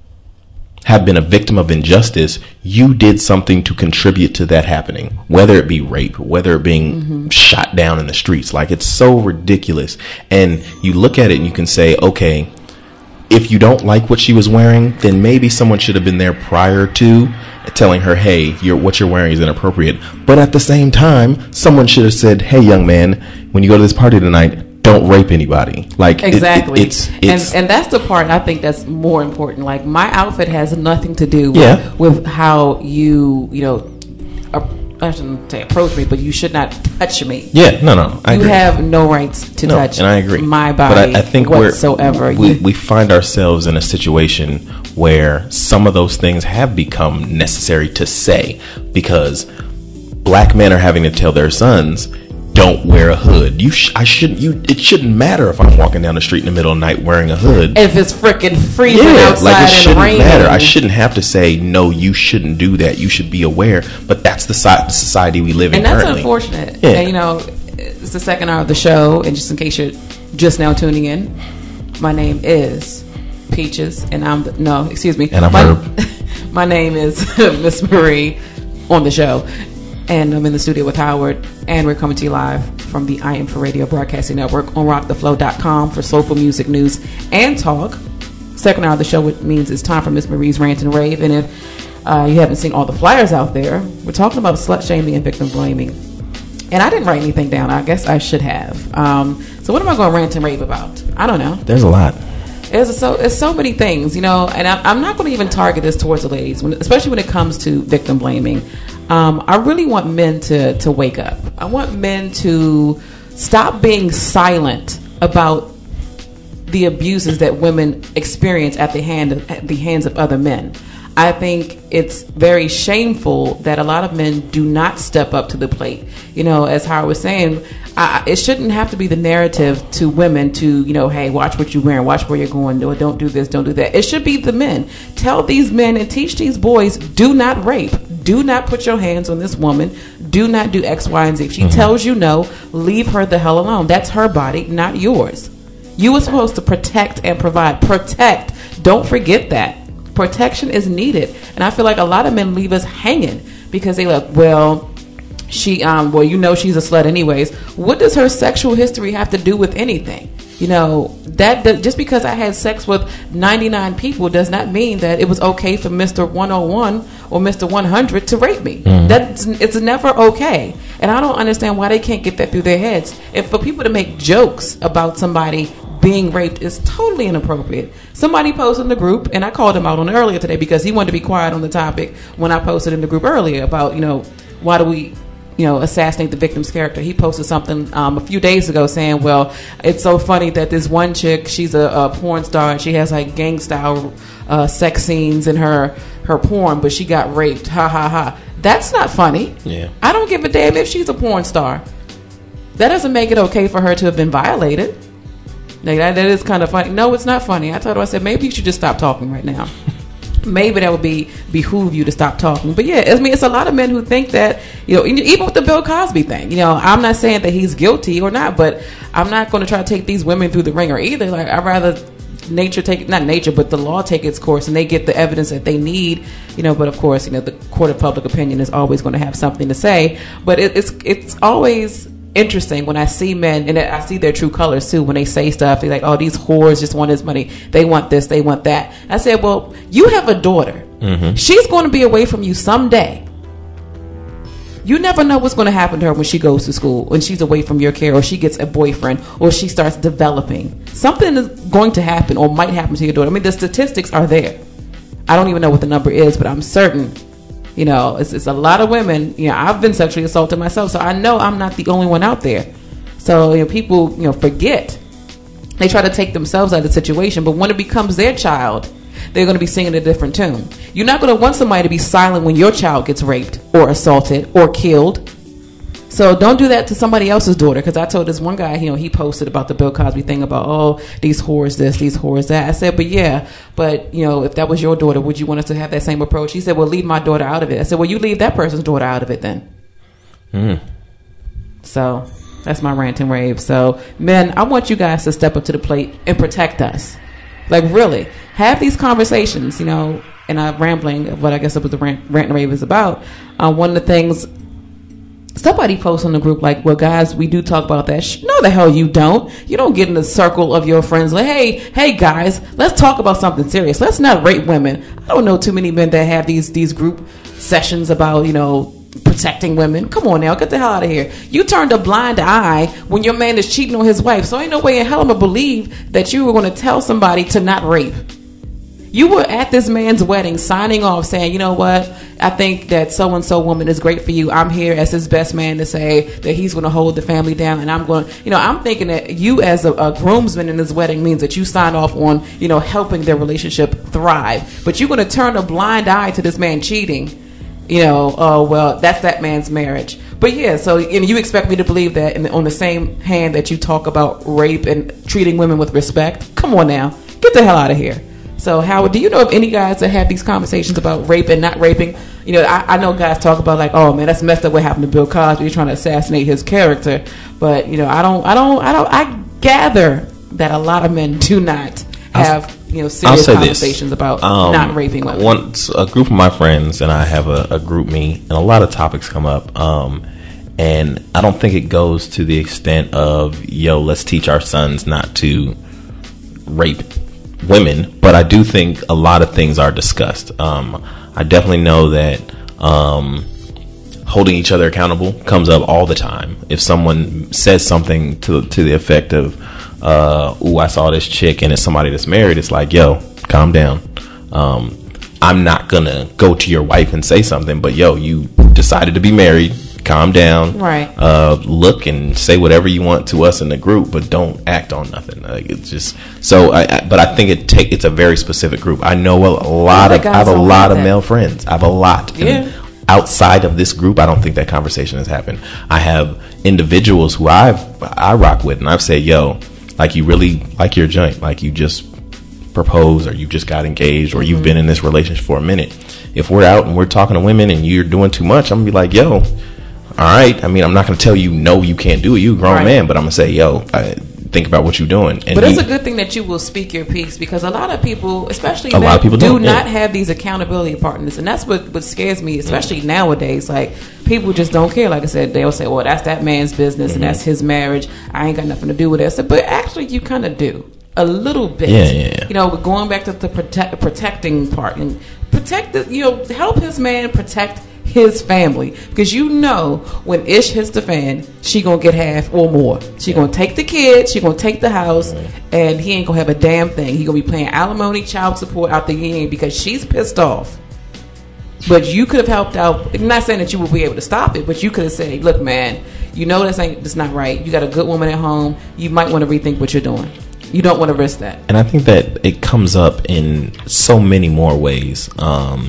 have been a victim of injustice, you did something to contribute to that happening, whether it be rape, whether it being mm-hmm. shot down in the streets. Like, it's so ridiculous. And you look at it and you can say, okay, if you don't like what she was wearing, then maybe someone should have been there prior to telling her, hey, you're, what you're wearing is inappropriate. But at the same time, someone should have said, hey, young man, when you go to this party tonight, don't rape anybody. Like, exactly. It, it, it's, it's and, and that's the part I think that's more important. Like, my outfit has nothing to do with, Yeah. with how you, you know, uh, I shouldn't say approach me, but you should not touch me. Yeah, no, no, I you agree. have no rights to No, touch and I agree. my body but I, I think whatsoever. we're, we, You- we find ourselves in a situation where some of those things have become necessary to say, because black men are having to tell their sons, don't wear a hood. You, sh- I shouldn't. You, it shouldn't matter if I'm walking down the street in the middle of the night wearing a hood. if it's freaking freezing Yeah, outside like it and shouldn't raining. matter. I shouldn't have to say no. You shouldn't do that. You should be aware. But that's the si- society we live in And that's currently. unfortunate. Yeah. And, you know, it's the second hour of the show, and just in case you're just now tuning in, my name is Peaches, and I'm the, no, excuse me, And I'm my, Herb. my name is Miss Marie on the show, and I'm in the studio with Howard, and we're coming to you live from the I Am For Radio Broadcasting Network on rock the flow dot com for soulful music, news, and talk. Second hour of the show, which means it's time for Miss Marie's Rant and Rave. And if uh, you haven't seen all the flyers out there, we're talking about slut shaming and victim blaming. And I didn't write anything down. I guess I should have. Um, so what am I going to rant and rave about? I don't know. There's a lot. There's so it's so many things, you know, and I, I'm not going to even target this towards the ladies, when, especially when it comes to victim blaming. Um, I really want men to, to wake up. I want men to stop being silent about the abuses that women experience at the hand of, at the hands of other men. I think it's very shameful that a lot of men do not step up to the plate. You know, as Howard was saying, I, it shouldn't have to be the narrative to women to, you know, hey, watch what you're wearing, watch where you're going, do it, don't do this, don't do that. It should be the men. Tell these men and teach these boys, do not rape. Do not put your hands on this woman. Do not do X, Y, and Z. If she mm-hmm. tells you no, leave her the hell alone. That's her body, not yours. You were supposed to protect and provide. Protect. Don't forget that. Protection is needed. And I feel like a lot of men leave us hanging because they like, well, she, um, well, you know, she's a slut anyways. What does her sexual history have to do with anything? You know, that, that just because I had sex with ninety-nine people does not mean that it was okay for Mister one oh one or Mister one hundred to rape me. Mm. That's, it's never okay. And I don't understand why they can't get that through their heads. And for people to make jokes about somebody being raped is totally inappropriate. Somebody posted in the group, and I called him out on it earlier today because he wanted to be quiet on the topic when I posted in the group earlier about, you know, why do we, you know, assassinate the victim's character. He posted something um, a few days ago saying, well, it's so funny that this one chick, she's a, a porn star, and she has like gang style uh, sex scenes in her, her porn, but she got raped. Ha ha ha. That's not funny. Yeah. I don't give a damn if she's a porn star. That doesn't make it okay for her to have been violated. Like, that, that is kind of funny. No, it's not funny. I told her, I said, maybe you should just stop talking right now. Maybe that would be behoove you to stop talking. But yeah, I mean, it's a lot of men who think that, you know, even with the Bill Cosby thing, you know, I'm not saying that he's guilty or not, but I'm not going to try to take these women through the ringer either. Like, I'd rather nature take, not nature, but the law take its course and they get the evidence that they need, you know, but of course, you know, the court of public opinion is always going to have something to say. But it, it's, it's always interesting when I see men, and I see their true colors too, when they say stuff. They're like, oh, these whores just want his money. They want this, they want that. I said, well, you have a daughter. Mm-hmm. She's going to be away from you someday. You never know what's going to happen to her when she goes to school, when she's away from your care, or she gets a boyfriend, or she starts developing. Something is going to happen or might happen to your daughter. I mean, the statistics are there. I don't even know what the number is, but I'm certain. You know, it's, it's a lot of women. You know, I've been sexually assaulted myself, so I know I'm not the only one out there. So, you know, people, you know, forget. They try to take themselves out of the situation, but when it becomes their child, they're going to be singing a different tune. You're not going to want somebody to be silent when your child gets raped or assaulted or killed. So don't do that to somebody else's daughter. Because I told this one guy, you know, he posted about the Bill Cosby thing about, oh, these whores this, these whores that. I said, but yeah, but, you know, if that was your daughter, would you want us to have that same approach? He said, well, leave my daughter out of it. I said, well, you leave that person's daughter out of it then. Mm. So that's my rant and rave. So, men, I want you guys to step up to the plate and protect us. Like, really, have these conversations, you know, and I'm rambling of what I guess it was the rant, rant and rave is about. Uh, one of the things, somebody posts on the group like, well, guys, we do talk about that. Sh- no, the hell you don't. You don't get in the circle of your friends like, hey, hey, guys, let's talk about something serious. Let's not rape women. I don't know too many men that have these these group sessions about, you know, protecting women. Come on now, get the hell out of here. You turned a blind eye when your man is cheating on his wife. So ain't no way in hell I'm going to believe that you were going to tell somebody to not rape. You were at this man's wedding signing off saying, you know what, I think that so-and-so woman is great for you. I'm here as his best man to say that he's going to hold the family down. And I'm going to, you know, I'm thinking that you as a, a groomsman in this wedding means that you signed off on, you know, helping their relationship thrive. But you're going to turn a blind eye to this man cheating. You know, oh, well, that's that man's marriage. But yeah, so and you expect me to believe that in the, on the same hand that you talk about rape and treating women with respect? Come on now. Get the hell out of here. So, Howard, do you know of any guys that have these conversations about rape and not raping? You know, I, I know guys talk about like, oh man, that's messed up what happened to Bill Cosby. You're trying to assassinate his character. But, you know, I don't, I don't, I don't, I gather that a lot of men do not have, you know, serious conversations this. about um, not raping women. Once a group of my friends and I have a, a group meet, and a lot of topics come up. Um, And I don't think it goes to the extent of, yo, let's teach our sons not to rape women. But I do think a lot of things are discussed. Um, I definitely know that um, holding each other accountable comes up all the time. If someone says something to to the effect of, uh, ooh, I saw this chick and it's somebody that's married, it's like, yo, calm down. Um, I'm not going to go to your wife and say something, but yo, you decided to be married. Calm down. Right. Uh, look and say whatever you want to us in the group, but don't act on nothing. Like, it's just so. I, I but I think it take it's a very specific group. I know a, a lot of I have a lot of male friends. I have a lot. Yeah. And outside of this group, I don't think that conversation has happened. I have individuals who I've I rock with, and I've said, yo, like, you really like your joint, like you just proposed or you just got engaged or you've been in this relationship for a minute. If we're out and we're talking to women and you're doing too much, I'm gonna be like, yo, all right. I mean, I'm not going to tell you, no, you can't do it. You a grown right. man. But I'm going to say, yo, I, think about what you're doing. And but it's he, a good thing that you will speak your piece, because a lot of people, especially a men, lot of people do don't, not yeah. have these accountability partners. And that's what, what scares me, especially mm-hmm. nowadays. Like, people just don't care. Like I said, they'll say, well, that's that man's business mm-hmm. and that's his marriage. I ain't got nothing to do with it. So, but actually, you kind of do. A little bit. Yeah, yeah, yeah. You know, going back to the protect, protecting part. And protect, the, you know, help his man protect his family, because you know when Ish hits the fan, she gonna get half or more. She gonna take the kids, she gonna take the house, and he ain't gonna have a damn thing. He gonna be paying alimony, child support out the yin because she's pissed off. But you could have helped out. I'm not saying that you will be able to stop it, but you could have said, "Look, man, you know this ain't this not right. You got a good woman at home. You might want to rethink what you're doing. You don't want to risk that." And I think that it comes up in so many more ways. Um,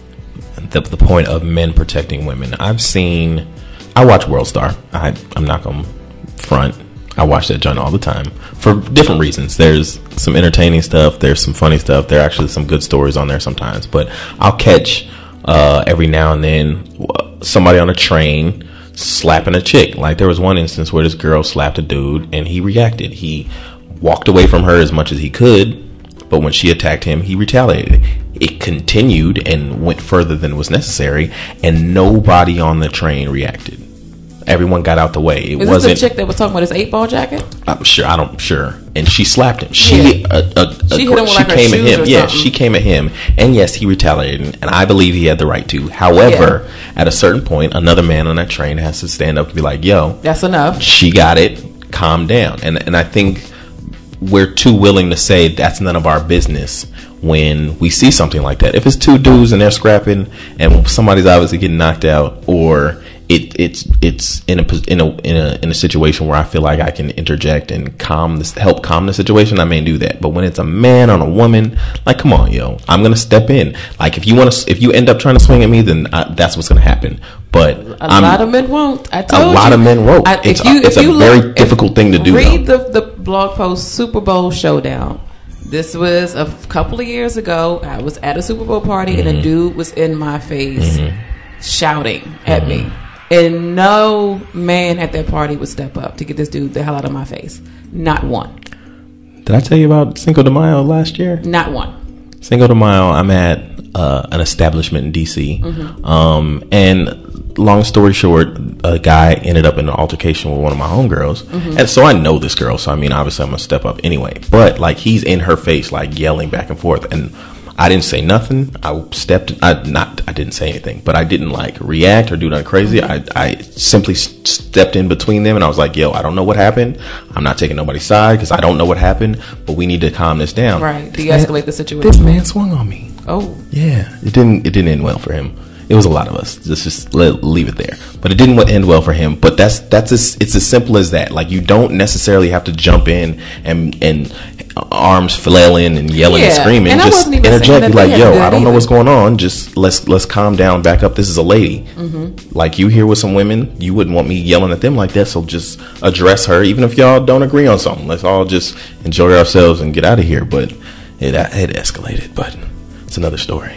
The, the point of men protecting women. I've seen, I watch World Star. I, I'm not going to front. I watch that joint all the time for different reasons. There's some entertaining stuff. There's some funny stuff. There are actually some good stories on there sometimes. But I'll catch uh, every now and then somebody on a train slapping a chick. Like, there was one instance where this girl slapped a dude and he reacted. He walked away from her as much as he could, but when she attacked him, he retaliated. It continued and went further than was necessary, and nobody on the train reacted. Everyone got out the way. It Is wasn't this the chick that was talking about his eight ball jacket? I'm sure. I don't. Sure. And she slapped him. She Yeah. uh, uh, She uh, hit him with, she like, her came at shoes him. or Yeah, something. she came at him, and yes, he retaliated, and I believe he had the right to. However, at a certain point, another man on that train has to stand up and be like, "Yo, That's enough." she got it. Calm down." And and I think we're too willing to say that's none of our business when we see something like that. If it's two dudes and they're scrapping and somebody's obviously getting knocked out, or it, it's it's in a in a in a in a situation where I feel like I can interject and calm this, help calm the situation, I may do that. But when it's a man on a woman, like, come on, yo, I'm gonna step in. Like, if you want to, if you end up trying to swing at me, then I, that's what's gonna happen. But A I'm, lot of men won't. I a told lot you. of men won't. I, It's if you, a, it's if a you very look, difficult if, thing to do. Read though. the the blog post Super Bowl Showdown. This was a f- couple of years ago. I was at a Super Bowl party Mm-hmm. and a dude was in my face Mm-hmm. shouting at me. And no man at that party would step up to get this dude the hell out of my face. Not one. Did I tell you about Cinco de Mayo last year? Not one. Cinco de Mayo, I'm at uh, an establishment in D C. Mm-hmm. Um, and long story short, a guy ended up in an altercation with one of my homegirls. Mm-hmm. And so I know this girl. So, I mean, obviously I'm going to step up anyway. But, like, he's in her face, like, yelling back and forth. And I didn't say nothing. I stepped, I not, I didn't say anything, but I didn't, like, react or do nothing crazy. I, I simply stepped in between them and I was like, yo, I don't know what happened. I'm not taking nobody's side because I don't know what happened, but we need to calm this down. Right. De-escalate the situation. This man swung on me. Oh. Yeah. It didn't, it didn't end well for him. It was a lot of us. Let's just let, leave it there. But it didn't end well for him. But that's that's as, it's as simple as that. Like, you don't necessarily have to jump in and and arms flailing and yelling Yeah. and screaming. And I just wasn't even saying interject. that Be they like, had to yo, do that I don't know either. what's going on. Just let's let's calm down, back up. This is a lady. Mm-hmm. Like, you here with some women, you wouldn't want me yelling at them like that. So just address her, even if y'all don't agree on something. Let's all just enjoy ourselves and get out of here. But it it escalated. But it's another story.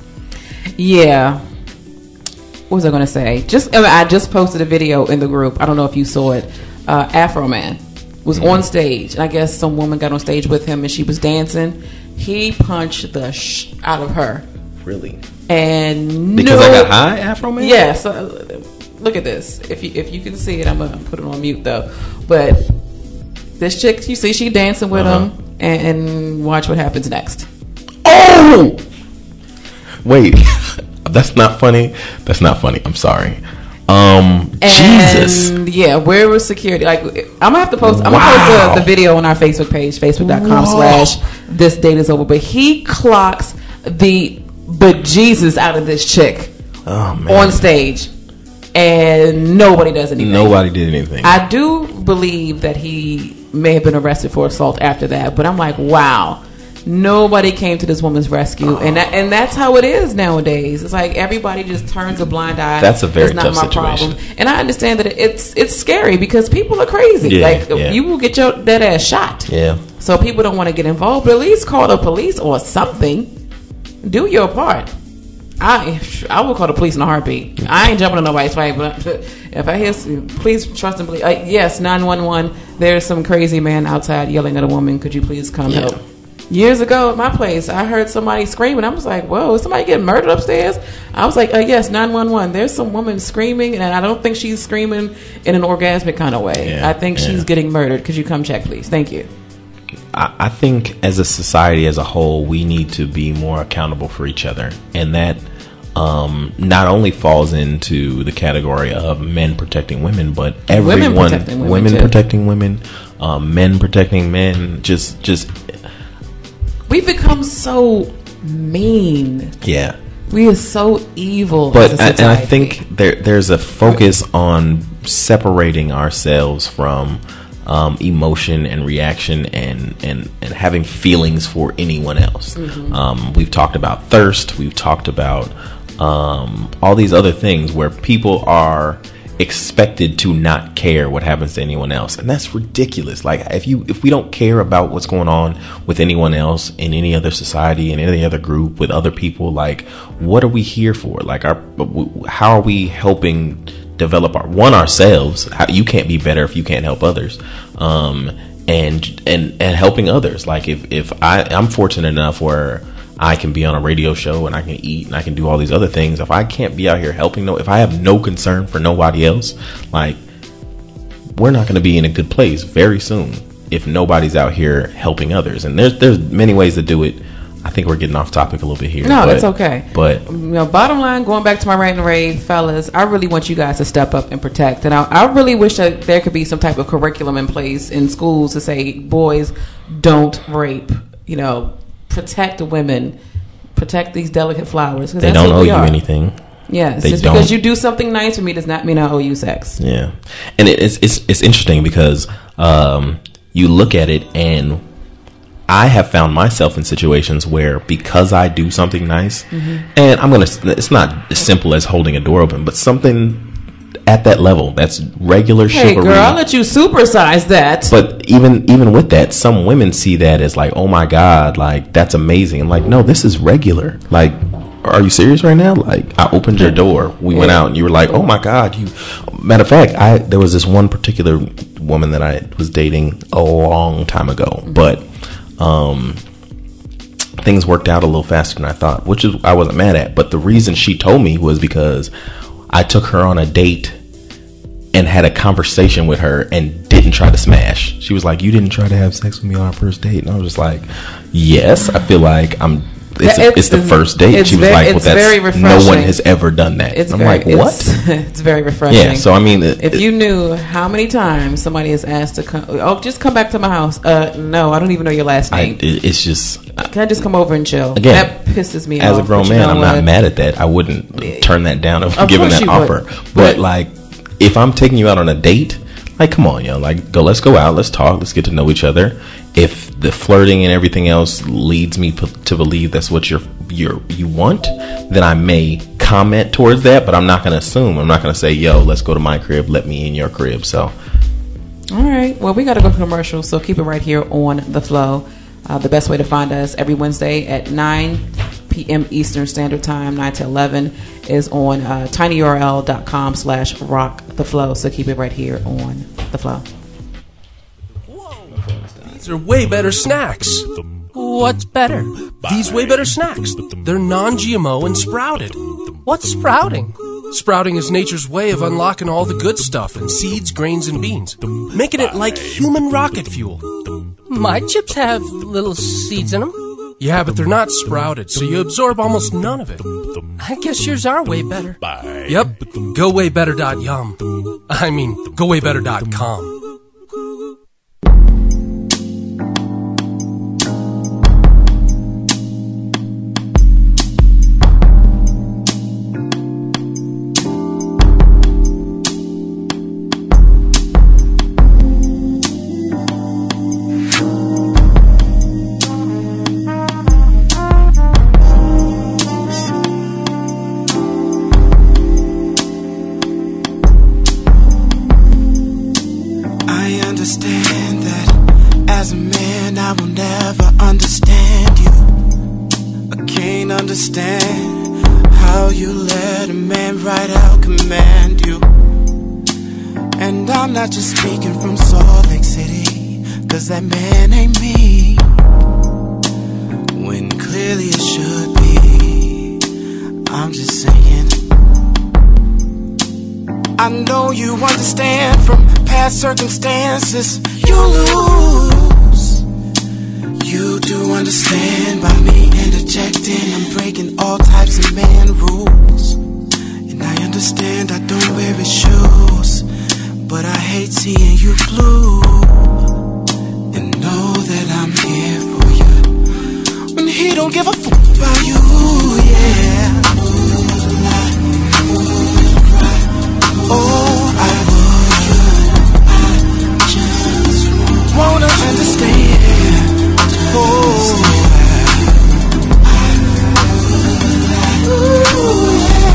Yeah. What was I going to say? Just I, mean, I just posted a video in the group. I don't know if you saw it. Uh, Afro Man was Mm-hmm. on stage, and I guess some woman got on stage with him, and she was dancing. He punched the sh out of her, Really? and Because no, I got high, Afro Man? Yes, uh, look at this. If you if you can see it, I'm gonna put it on mute though. But this chick, you see, she dancing with Uh-huh. him, and, and watch what happens next. Oh, wait, that's not funny. That's not funny. I'm sorry. Um, And Jesus. yeah, where was security? Like, I'm gonna have to post. I'm Wow. gonna post the, the video on our Facebook page, facebook.com slash this date is over. But he clocks the bejesus out of this chick Oh man. on stage, and nobody does anything. Nobody did anything. I do believe that he may have been arrested for assault after that, but I'm like, wow. Nobody came to this woman's rescue, and that, and that's how it is nowadays. It's like everybody just turns a blind eye. That's a very It's not tough my situation. problem. And I understand that it's it's scary because people are crazy. Yeah, like yeah. you will get your that ass shot. yeah. So people don't want to get involved, but at least call the police or something. Do your part. I I will call the police in a heartbeat. I ain't jumping on nobody's fight, but if I hear, please trust and believe. Uh, yes, nine one one. There's some crazy man outside yelling at a woman. Could you please come Yeah. help? Years ago at my place, I heard somebody screaming. I was like, whoa, is somebody getting murdered upstairs? I was like, uh, yes, nine one one. There's some woman screaming, and I don't think she's screaming in an orgasmic kind of way. Yeah, I think yeah. she's getting murdered. Could you come check, please? Thank you. I, I think as a society as a whole, we need to be more accountable for each other. And that um, not only falls into the category of men protecting women, but everyone, Women protecting women, women too. protecting women, um, men protecting men, just, just, We've become so mean. yeah. We are so evil. But as a I, and I society. think there there's a focus on separating ourselves from um, emotion and reaction and, and, and having feelings for anyone else. Mm-hmm. Um, we've talked about thirst. We've talked about um, all these other things where people are expected to not care what happens to anyone else, and that's ridiculous. Like if you if we don't care about what's going on with anyone else in any other society, in any other group, with other people, like what are we here for? Like our how are we helping develop our one ourselves? How, you can't be better if you can't help others, um and and and helping others. Like if if I I'm fortunate enough where I can be on a radio show and I can eat and I can do all these other things. If I can't be out here helping, no, if I have no concern for nobody else, like we're not going to be in a good place very soon if nobody's out here helping others. And there's there's many ways to do it. I think we're getting off topic a little bit here. No, but, that's okay. But you know, bottom line, going back to my rant and rave, fellas, I really want you guys to step up and protect. And I, I really wish that there could be some type of curriculum in place in schools to say, boys, don't rape. You know, protect the women, protect these delicate flowers. 'Cause they that's don't who owe we you are. anything. Yes, They just don't. because you do something nice for me does not mean I owe you sex. Yeah, and it, it's it's it's interesting because um, you look at it, and I have found myself in situations where because I do something nice, Mm-hmm. and I'm gonna, it's not as simple as holding a door open, but something at that level that's regular Hey, chivalry. girl, I'll let you supersize that. But even even with that, some women see that as like, oh my God, like that's amazing. I'm like, no, this is regular. Like, are you serious right now? Like, I opened your door, we went out, and you were like, oh my God, you. Matter of fact, I there was this one particular woman that I was dating a long time ago, but um, things worked out a little faster than I thought, which is I wasn't mad at. But the reason she told me was because I took her on a date and had a conversation with her and didn't try to smash. She was like, you didn't try to have sex with me on our first date. And I was just like, yes, I feel like I'm, it's, It's- it's the first date. it's She was ve- like, well, it's very that's, no refreshing. one has ever done that. It's I'm very, like, what? It's, it's very refreshing. Yeah, so I mean, it, if it- you knew how many times somebody has asked to come, oh, just come back to my house. Uh, no, I don't even know your last I, name. it, it's just, Can I just come over and chill? Again, that pisses me as off. a grown but you man, know I'm what? not mad at that. I wouldn't turn that down if Of given course that you offer. would. But, But- like, if I'm taking you out on a date, like, come on, yo, like, go, let's go out, let's talk, let's get to know each other. If the flirting and everything else leads me p- to believe that's what you're, you're, you want, then I may comment towards that, but I'm not going to assume. I'm not going to say, yo, let's go to my crib, let me in your crib. So, All right. Well, we got to go to commercial, so keep it right here on The Flow. Uh, the best way to find us every Wednesday at nine p.m. Eastern Standard Time, nine to eleven, is on uh, tinyurl.com slash rock the flow. So keep it right here on The Flow. These are way better snacks. What's better? These way better snacks. They're non-G M O and sprouted. What's sprouting? Sprouting is nature's way of unlocking all the good stuff in seeds, grains, and beans, making it like human rocket fuel. My chips have little seeds in them. Yeah, but they're not sprouted, so you absorb almost none of it. I guess yours are way better. Yep, go way better dot yum. I mean, go way better dot com. That man ain't me, when clearly it should be. I'm just saying, I know you understand from past circumstances. You lose. You do understand by me interjecting. I'm breaking all types of man rules. And I understand I don't wear his shoes, but I hate seeing you blue. Know that I'm here for you when he don't give a fuck about you, yeah. Oh, I would just wanna understand. Oh, ooh,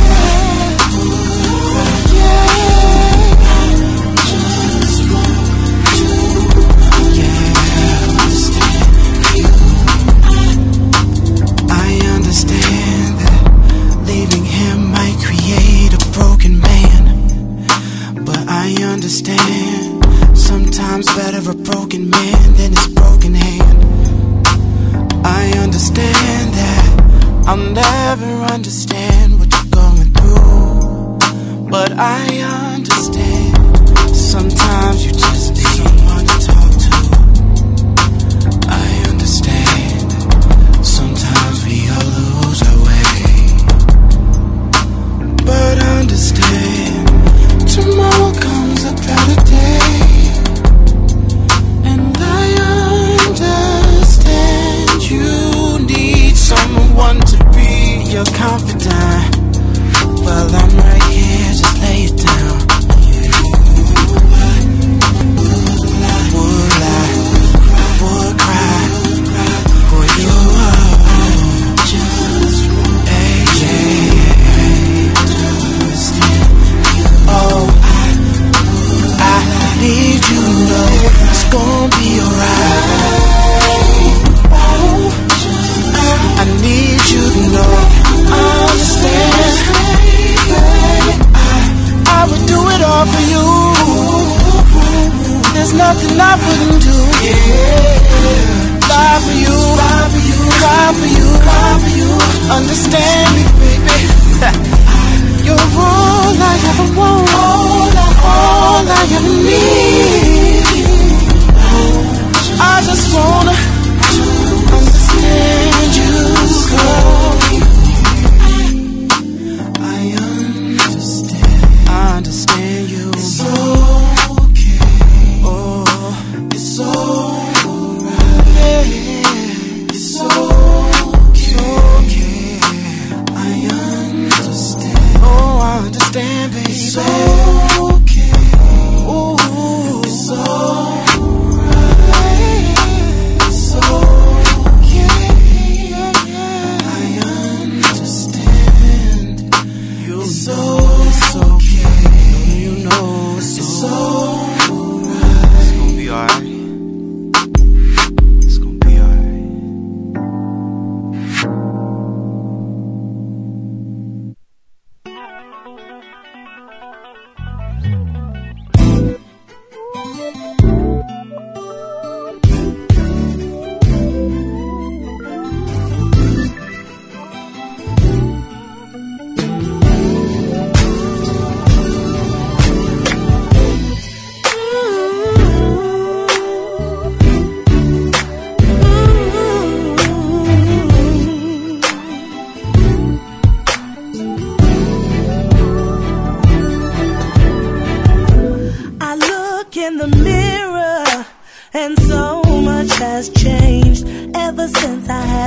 sometimes better a broken man than his broken hand. I understand that I'll never understand what you're going through, but I understand sometimes you just need someone to talk to. I understand sometimes we all lose our way, but understand tomorrow comes a better day. Someone to be your confidant. Well, I'm right here, just lay it down. Would I, would cry for you? Hey, yeah. Oh, I need you to know it's gonna be alright. I need you to know I understand. I, I would do it all for you. There's nothing I wouldn't do. Yeah. Lie for you, lie for you, cry for you, cry for you. Understand me, baby. You're all I ever want, all I, all I ever need. I just wanna understand you, girl. I understand. I understand you. It's okay. Oh, it's alright. It's okay. I understand. Oh, I understand, baby. It's okay. Oh, it's alright. It's okay. It's so, it's okay. You know it's, it's alright. It's gonna be alright. It's gonna be alright.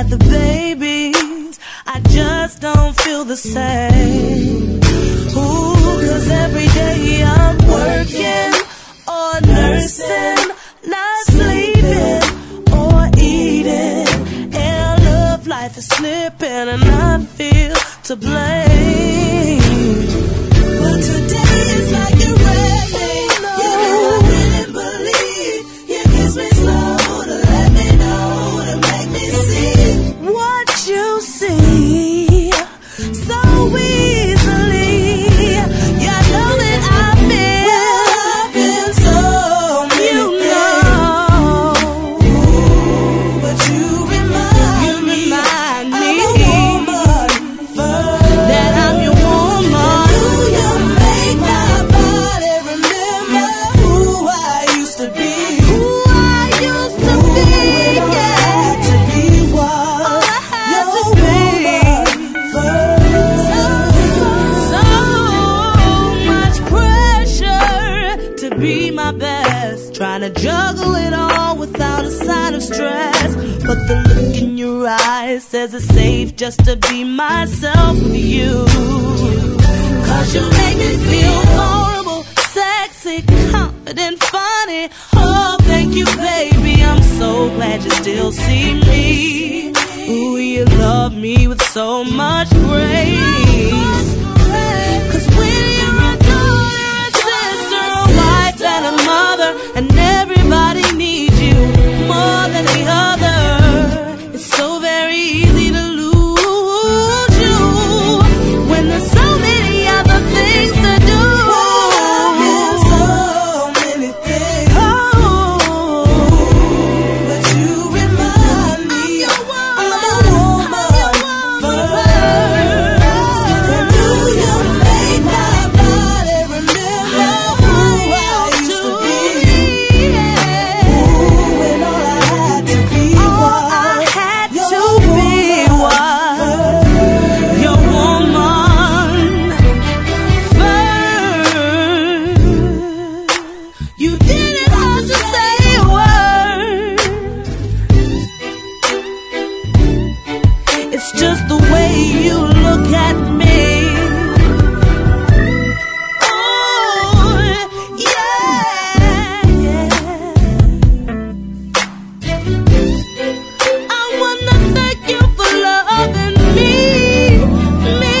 had the babies, I just don't feel the same. Ooh, cause every day I'm working or nursing, not sleeping or eating, and love life is slipping and I feel to blame. But today is like you read me. You know I didn't believe. You kiss me slow to let me know, to make me see what you see so easily. You know that I've been, I've been so many you know. Ooh, but you remind you me, remind me I'm a woman first, that I'm your woman. Do you make my body remember who I used to be? Who I used to Ooh, be, when yeah. All I had to be was all I had your to woman first. So, so much pressure to be my best, trying to juggle it all without a sign of stress. But the look in your eyes says it's safe just to be myself with you. Cause you make me feel vulnerable, sexy, confident, funny. Oh, thank you, baby. I'm so glad you still see me. Ooh, you love me with so much grace. Cause when you're a daughter, a sister, a wife, and a mother, and everybody needs you more than the other, it's so very easy to lose you when there's so many other things to do. There's so many things. Oh, but you remind me I'm a woman first. And do you make my body remember who I used to be? Ooh, when all I had to be was your woman first. Your woman first. You didn't have to say a word. It's just the way you look at me. Oh, yeah, yeah. I wanna thank you for loving me, me.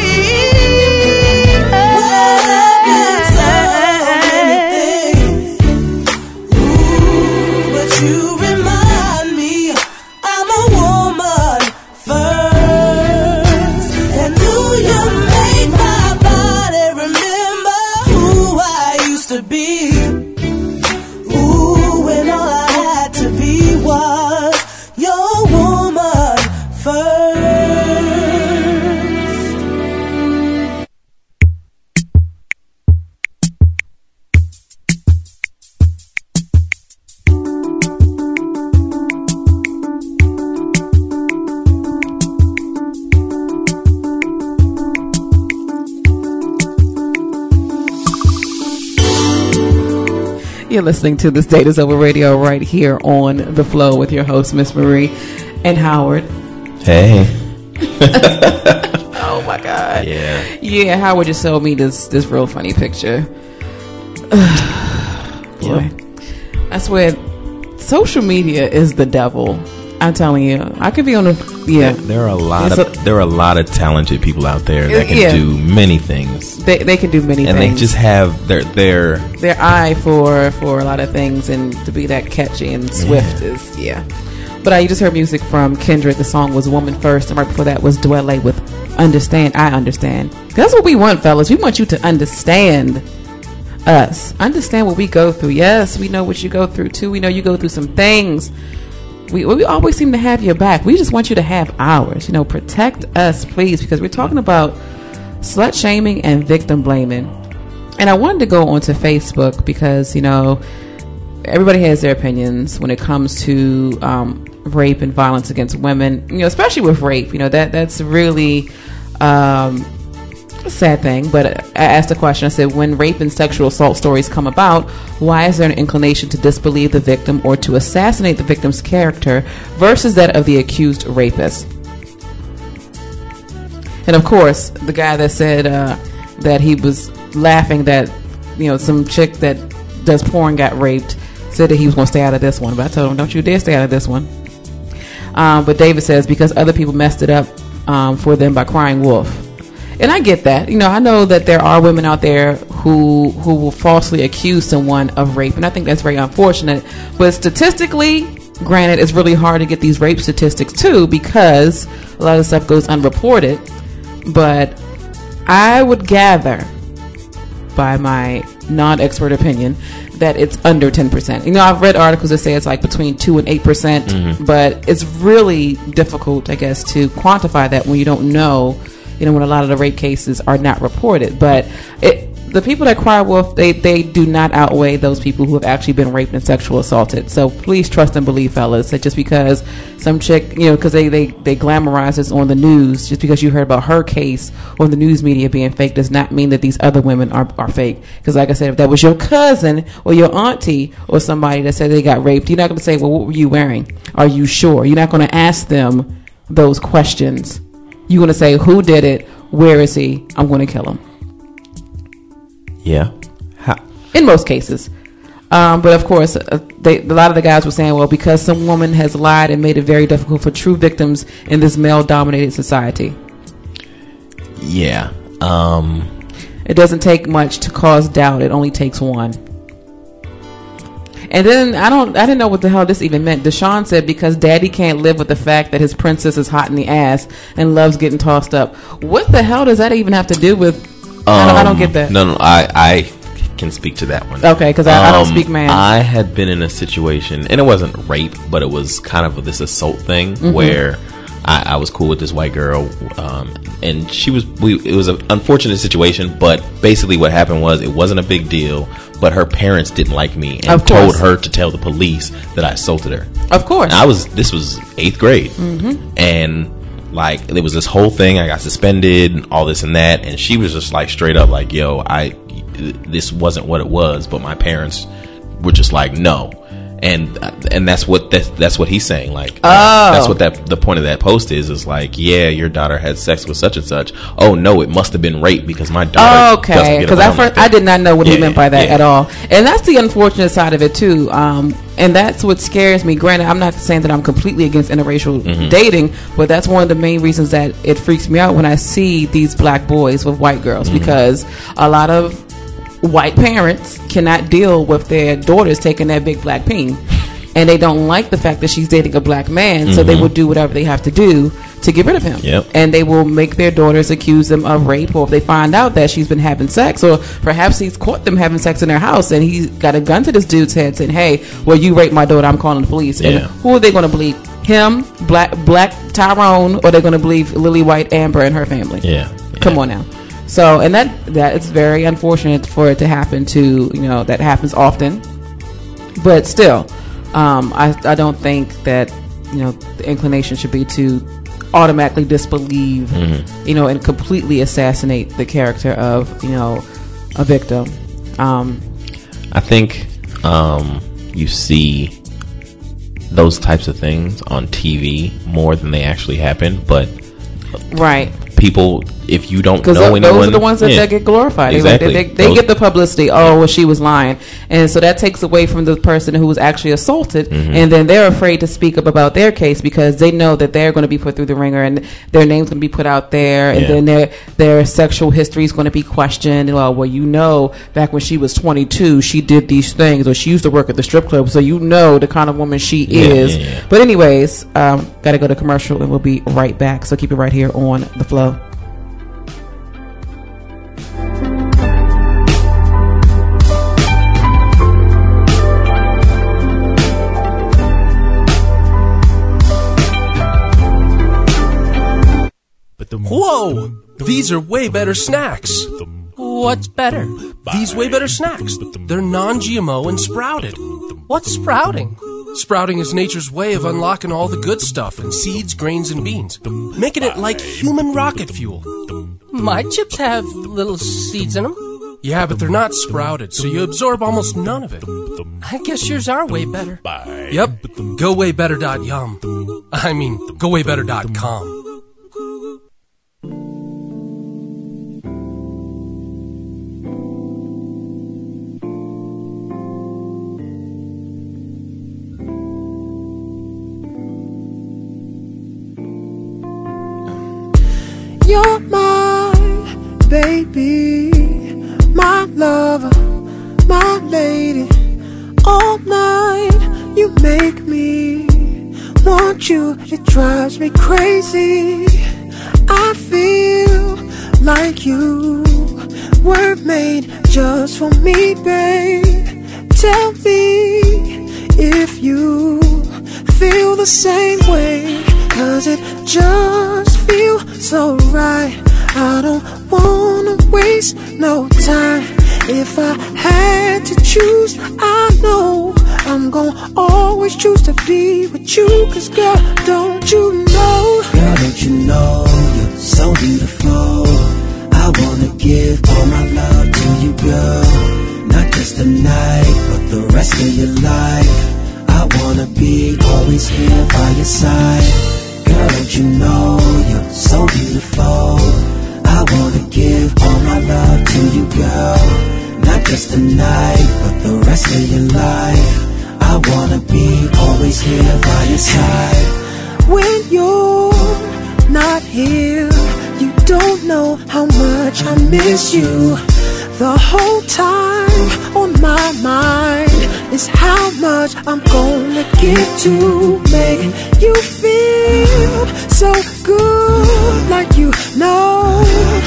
Ooh, but you remind me I'm a woman first. And do you make my body remember who I used to be? Ooh, when all I had to be was your woman first. You're listening to This Date Is Over Radio right here on The Flow with your host, Miss Marie and Howard. Hey. Oh my God. Yeah. Yeah, Howard just showed me this this real funny picture. Boy. I swear, social media is the devil. I'm telling you. I could be on a yeah. There, there are a lot It's of a- there are a lot of talented people out there that can Yeah. do many things, They they can do many and things. they just have their their their eye for for a lot of things, and to be that catchy and swift is yeah. But uh, you just heard music from Kendrick. The song was "Woman First," and right before that was Dwelle with "Understand." I understand. That's what we want, fellas. We want you to understand us, understand what we go through. Yes, we know what you go through too. We know you go through some things. We we always seem to have your back. We just want you to have ours. You know, protect us, please, because we're talking about slut shaming and victim blaming. And I wanted to go onto Facebook because, you know, everybody has their opinions when it comes to um, rape and violence against women. You know, especially with rape. You know, that that's really um, sad thing, but I asked a question. I said, when rape and sexual assault stories come about, why is there an inclination to disbelieve the victim or to assassinate the victim's character versus that of the accused rapist? And of course, the guy that said uh, that he was laughing that, you know, some chick that does porn got raped said that he was going to stay out of this one. But I told him, don't you dare stay out of this one. Um, but David says, because other people messed it up um, for them by crying wolf. And I get that. You know, I know that there are women out there who who will falsely accuse someone of rape, and I think that's very unfortunate. But statistically, granted, it's really hard to get these rape statistics too, because a lot of stuff goes unreported. But I would gather, by my non-expert opinion, that it's under ten percent. You know, I've read articles that say it's like between two and eight percent, mm-hmm. but it's really difficult, I guess, to quantify that when you don't know. You know, when a lot of the rape cases are not reported. But it, the people that cry wolf, they, they do not outweigh those people who have actually been raped and sexual assaulted. So please trust and believe, fellas, that just because some chick, you know, because they, they, they glamorize this on the news, just because you heard about her case on the news media being fake does not mean that these other women are, are fake. Because like I said, if that was your cousin or your auntie or somebody that said they got raped, you're not going to say, well, what were you wearing? Are you sure? You're not going to ask them those questions. You're going to say, who did it? Where is he? I'm going to kill him. Yeah. How? In most cases. Um, but of course, uh, they, a lot of the guys were saying, well, because some woman has lied and made it very difficult for true victims in this male-dominated society. Yeah. Um, it doesn't take much to cause doubt. It only takes one. And then I don't, I didn't know what the hell this even meant. Deshaun said because daddy can't live with the fact that his princess is hot in the ass and loves getting tossed up. What the hell does that even have to do with? Um, I, don't, I don't get that. No, no, I, I can speak to that one. Okay, because I, um, I don't speak man. I had been in a situation, and it wasn't rape, but it was kind of this assault thing mm-hmm. where I, I was cool with this white girl, um, and she was. We, it was an unfortunate situation, but basically what happened was it wasn't a big deal. But her parents didn't like me and told her to tell the police that I assaulted her. Of course, and I was. This was eighth grade, mm-hmm. and like there was this whole thing. I got suspended, and all this and that, and she was just like straight up like, "Yo, I this wasn't what it was." But my parents were just like, "No." And and that's what that's, that's what he's saying. Like, oh. uh, that's what that the point of that post is. Is like, yeah, your daughter had sex with such and such. Oh no, it must have been rape because my daughter. Okay, because at first I did not know what yeah, he meant by that yeah. at all. And that's the unfortunate side of it too. Um, and that's what scares me. Granted, I'm not saying that I'm completely against interracial mm-hmm. dating, but that's one of the main reasons that it freaks me out when I see these black boys with white girls mm-hmm. because a lot of white parents cannot deal with their daughters taking that big black peen, and they don't like the fact that she's dating a black man, mm-hmm. so they will do whatever they have to do to get rid of him. Yep. And they will make their daughters accuse them of rape, or if they find out that she's been having sex, or perhaps he's caught them having sex in their house and he's got a gun to this dude's head saying, hey, well, you raped my daughter, I'm calling the police. Yeah. And who are they going to believe? Him, black black Tyrone, or they're going to believe Lily White Amber and her family? Yeah. yeah. Come on now. So, and that that it's very unfortunate for it to happen to, you know, that happens often. But still, um, I, I don't think that, you know, the inclination should be to automatically disbelieve, mm-hmm. you know, and completely assassinate the character of, you know, a victim. Um, I think um, you see those types of things on T V more than they actually happen, but right. People, if you don't know those anyone, those are the ones that, yeah, that get glorified. Exactly. They, they, they get the publicity. Oh, well, she was lying, and so that takes away from the person who was actually assaulted, mm-hmm. and then they're afraid to speak up about their case because they know that they're going to be put through the ringer, and their name's going to be put out there, and yeah. then their their sexual history is going to be questioned. Well, well, you know, back when she was twenty-two, she did these things, or she used to work at the strip club, so you know the kind of woman she yeah, is. Yeah, yeah. But anyways, um, got to go to commercial, and we'll be right back. So keep it right here on The Flow. Whoa! These are way better snacks. What's better? These way better snacks. They're non-G M O and sprouted. What's sprouting? Sprouting is nature's way of unlocking all the good stuff in seeds, grains, and beans, making it like human rocket fuel. My chips have little seeds in them. Yeah, but they're not sprouted, so you absorb almost none of it. I guess yours are way better. Yep, go way better dot yum. I mean, go way better dot com. You're my baby, my lover, my lady. All night you make me want you, it drives me crazy. I feel like you were made just for me, babe. Tell me if you feel the same way, 'cause it just feels so right. I don't wanna waste no time. If I had to choose, I know I'm gonna always choose to be with you. 'Cause girl, don't you know? Girl, don't you know you're so beautiful? I wanna give all my love to you, girl. Not just tonight, but the rest of your life. I wanna be always here by your side. Girl, don't you know you're so beautiful? I wanna give all my love to you, girl. Not just tonight, but the rest of your life. I wanna be always here by your side. When you're not here, you don't know how much I miss you. The whole time on my mind is how much I'm gonna give to make you feel so good, like you know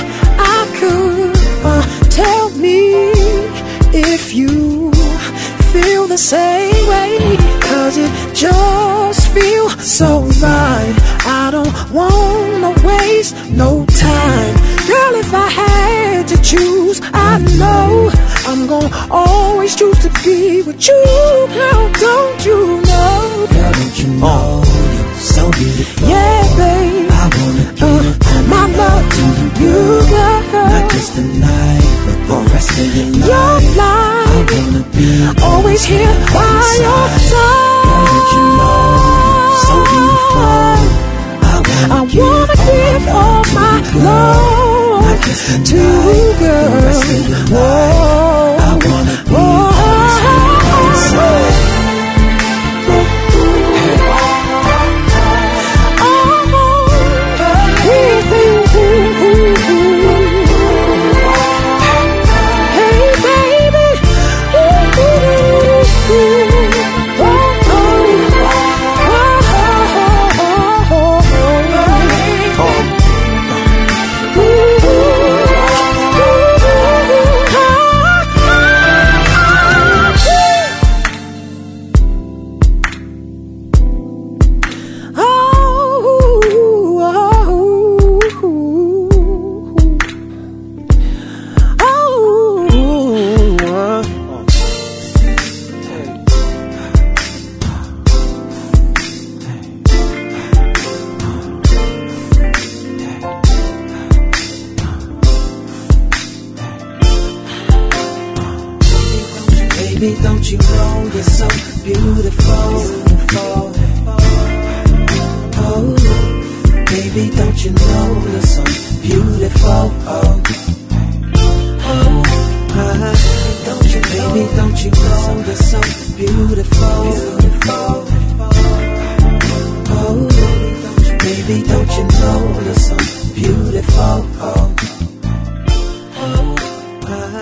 I could. Uh, tell me if you feel the same way, 'cause it just feels so right. I don't wanna waste no time. Girl, if I had to choose, I know I'm gonna always choose to be with you. Girl, don't you know? Girl, don't you know you're so beautiful? Yeah, babe, I wanna give uh, my love to you, girl. Not just tonight, but the rest of your life. Your life, I wanna be always here by your side. Girl, don't you know you're so beautiful? I wanna, I wanna give all my love to you, girl. Whoa, I wanna be whoa. always here by your side. Baby, don't you know you're so beautiful? Oh, baby, don't you know you're so beautiful? Oh, oh, uh, don't you, baby, don't you know you're so beautiful? Oh, baby, don't you know you're so beautiful? Oh, oh, uh,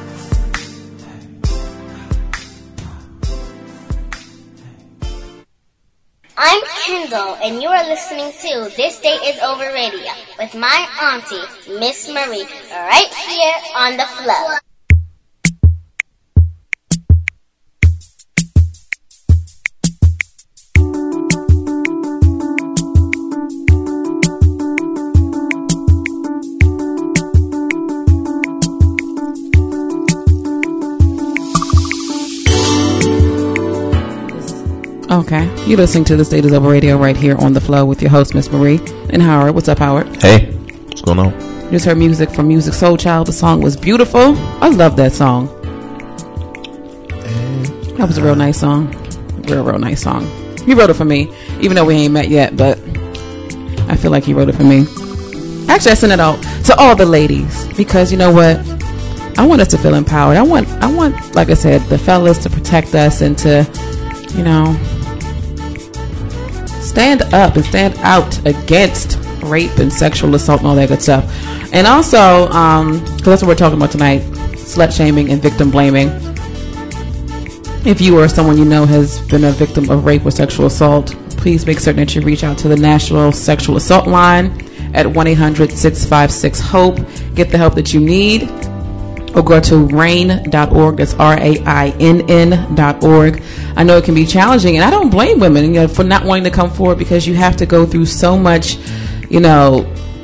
I'm Kendall, and you are listening to This Day Is Over Radio with my auntie, Miss Marie, right here on the flow. Okay, you're listening to This Day Is Over Radio right here on the flow with your host, Miss Marie, and Howard. What's up, Howard? Hey, what's going on? Just heard music from Music Soul Child. The song was beautiful. I love that song. That was a real nice song. Real, real nice song. He wrote it for me, even though we ain't met yet, but I feel like he wrote it for me. Actually, I sent it out to all the ladies because you know what? I want us to feel empowered. I want, I want, like I said, the fellas to protect us and to, you know, stand up and stand out against rape and sexual assault and all that good stuff. And also, um, because that's what we're talking about tonight, slut shaming and victim blaming. If you or someone you know has been a victim of rape or sexual assault, please make certain that you reach out to the National Sexual Assault Line at one eight hundred six five six HOPE. Get the help that you need. Or go to rain dot org. That's R A I N N dot org. I know it can be challenging, and I don't blame women, you know, for not wanting to come forward because you have to go through so much, you know,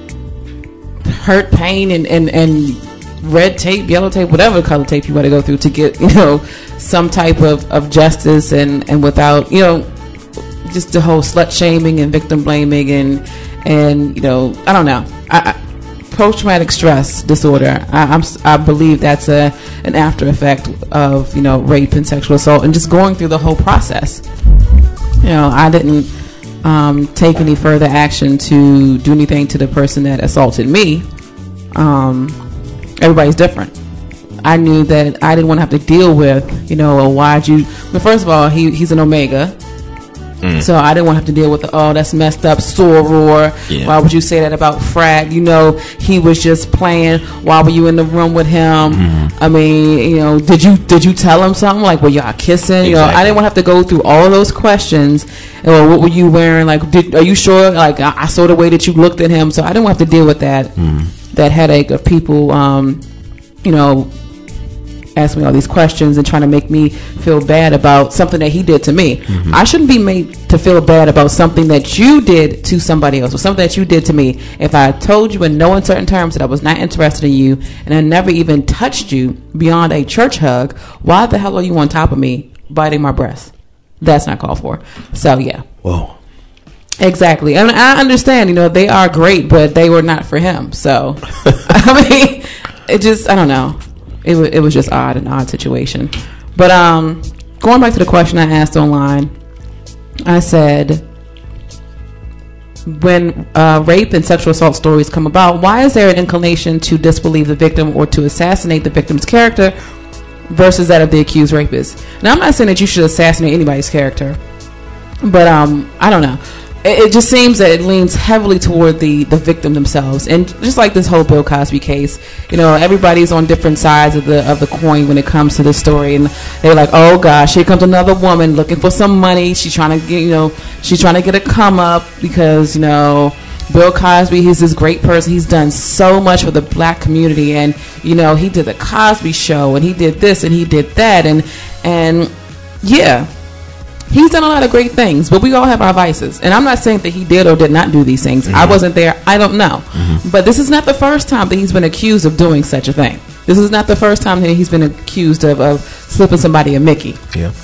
hurt, pain, and, and, and red tape, yellow tape, whatever color tape you want to go through to get, you know, some type of, of justice, and, and without, you know, just the whole slut shaming and victim blaming and, and you know, I don't know. I, I, post-traumatic stress disorder, I, I'm, I believe that's a an after effect of, you know, rape and sexual assault and just going through the whole process. You know, I didn't um, take any further action to do anything to the person that assaulted me. Um, everybody's different. I knew that I didn't want to have to deal with, you know, well, why'd you... Well, first of all, he he's an Omega. Mm. So I didn't want to have to deal with the, oh, that's messed up, soror. Yeah. Why would you say that about frat? You know, he was just playing. Why were you in the room with him? Mm. I mean, you know, did you did you tell him something? Like, were y'all kissing? Exactly. You know, I didn't want to have to go through all of those questions. Or what were you wearing? Like, did, are you sure? Like, I, I saw the way that you looked at him. So I didn't want to have to deal with that, mm. that headache of people, um, you know, asking me all these questions and trying to make me feel bad about something that he did to me. Mm-hmm. I shouldn't be made to feel bad about something that you did to somebody else or something that you did to me. If I told you in no uncertain terms that I was not interested in you and I never even touched you beyond a church hug, why the hell are you on top of me biting my breast? That's not called for. So yeah. Whoa. Exactly. And I understand, you know, they are great, but they were not for him. So I mean, it just, I don't know. It was, it was just odd, an odd situation. But um, going back to the question I asked online, I said, when uh, rape and sexual assault stories come about, why is there an inclination to disbelieve the victim or to assassinate the victim's character versus that of the accused rapist? Now, I'm not saying that you should assassinate anybody's character, but um, I don't know. It just seems that it leans heavily toward the, the victim themselves. And just like this whole Bill Cosby case, you know, everybody's on different sides of the of the coin when it comes to this story. And they're like, oh, gosh, here comes another woman looking for some money. She's trying to get, you know, she's trying to get a come up because, you know, Bill Cosby, he's this great person. He's done so much for the black community. And, you know, he did the Cosby Show and he did this and he did that. And, and yeah. He's done a lot of great things, but we all have our vices. And I'm not saying that he did or did not do these things. Mm-hmm. I wasn't there. I don't know. Mm-hmm. But this is not the first time that he's been accused of doing such a thing. This is not the first time that he's been accused of, of slipping somebody a Mickey. Yeah.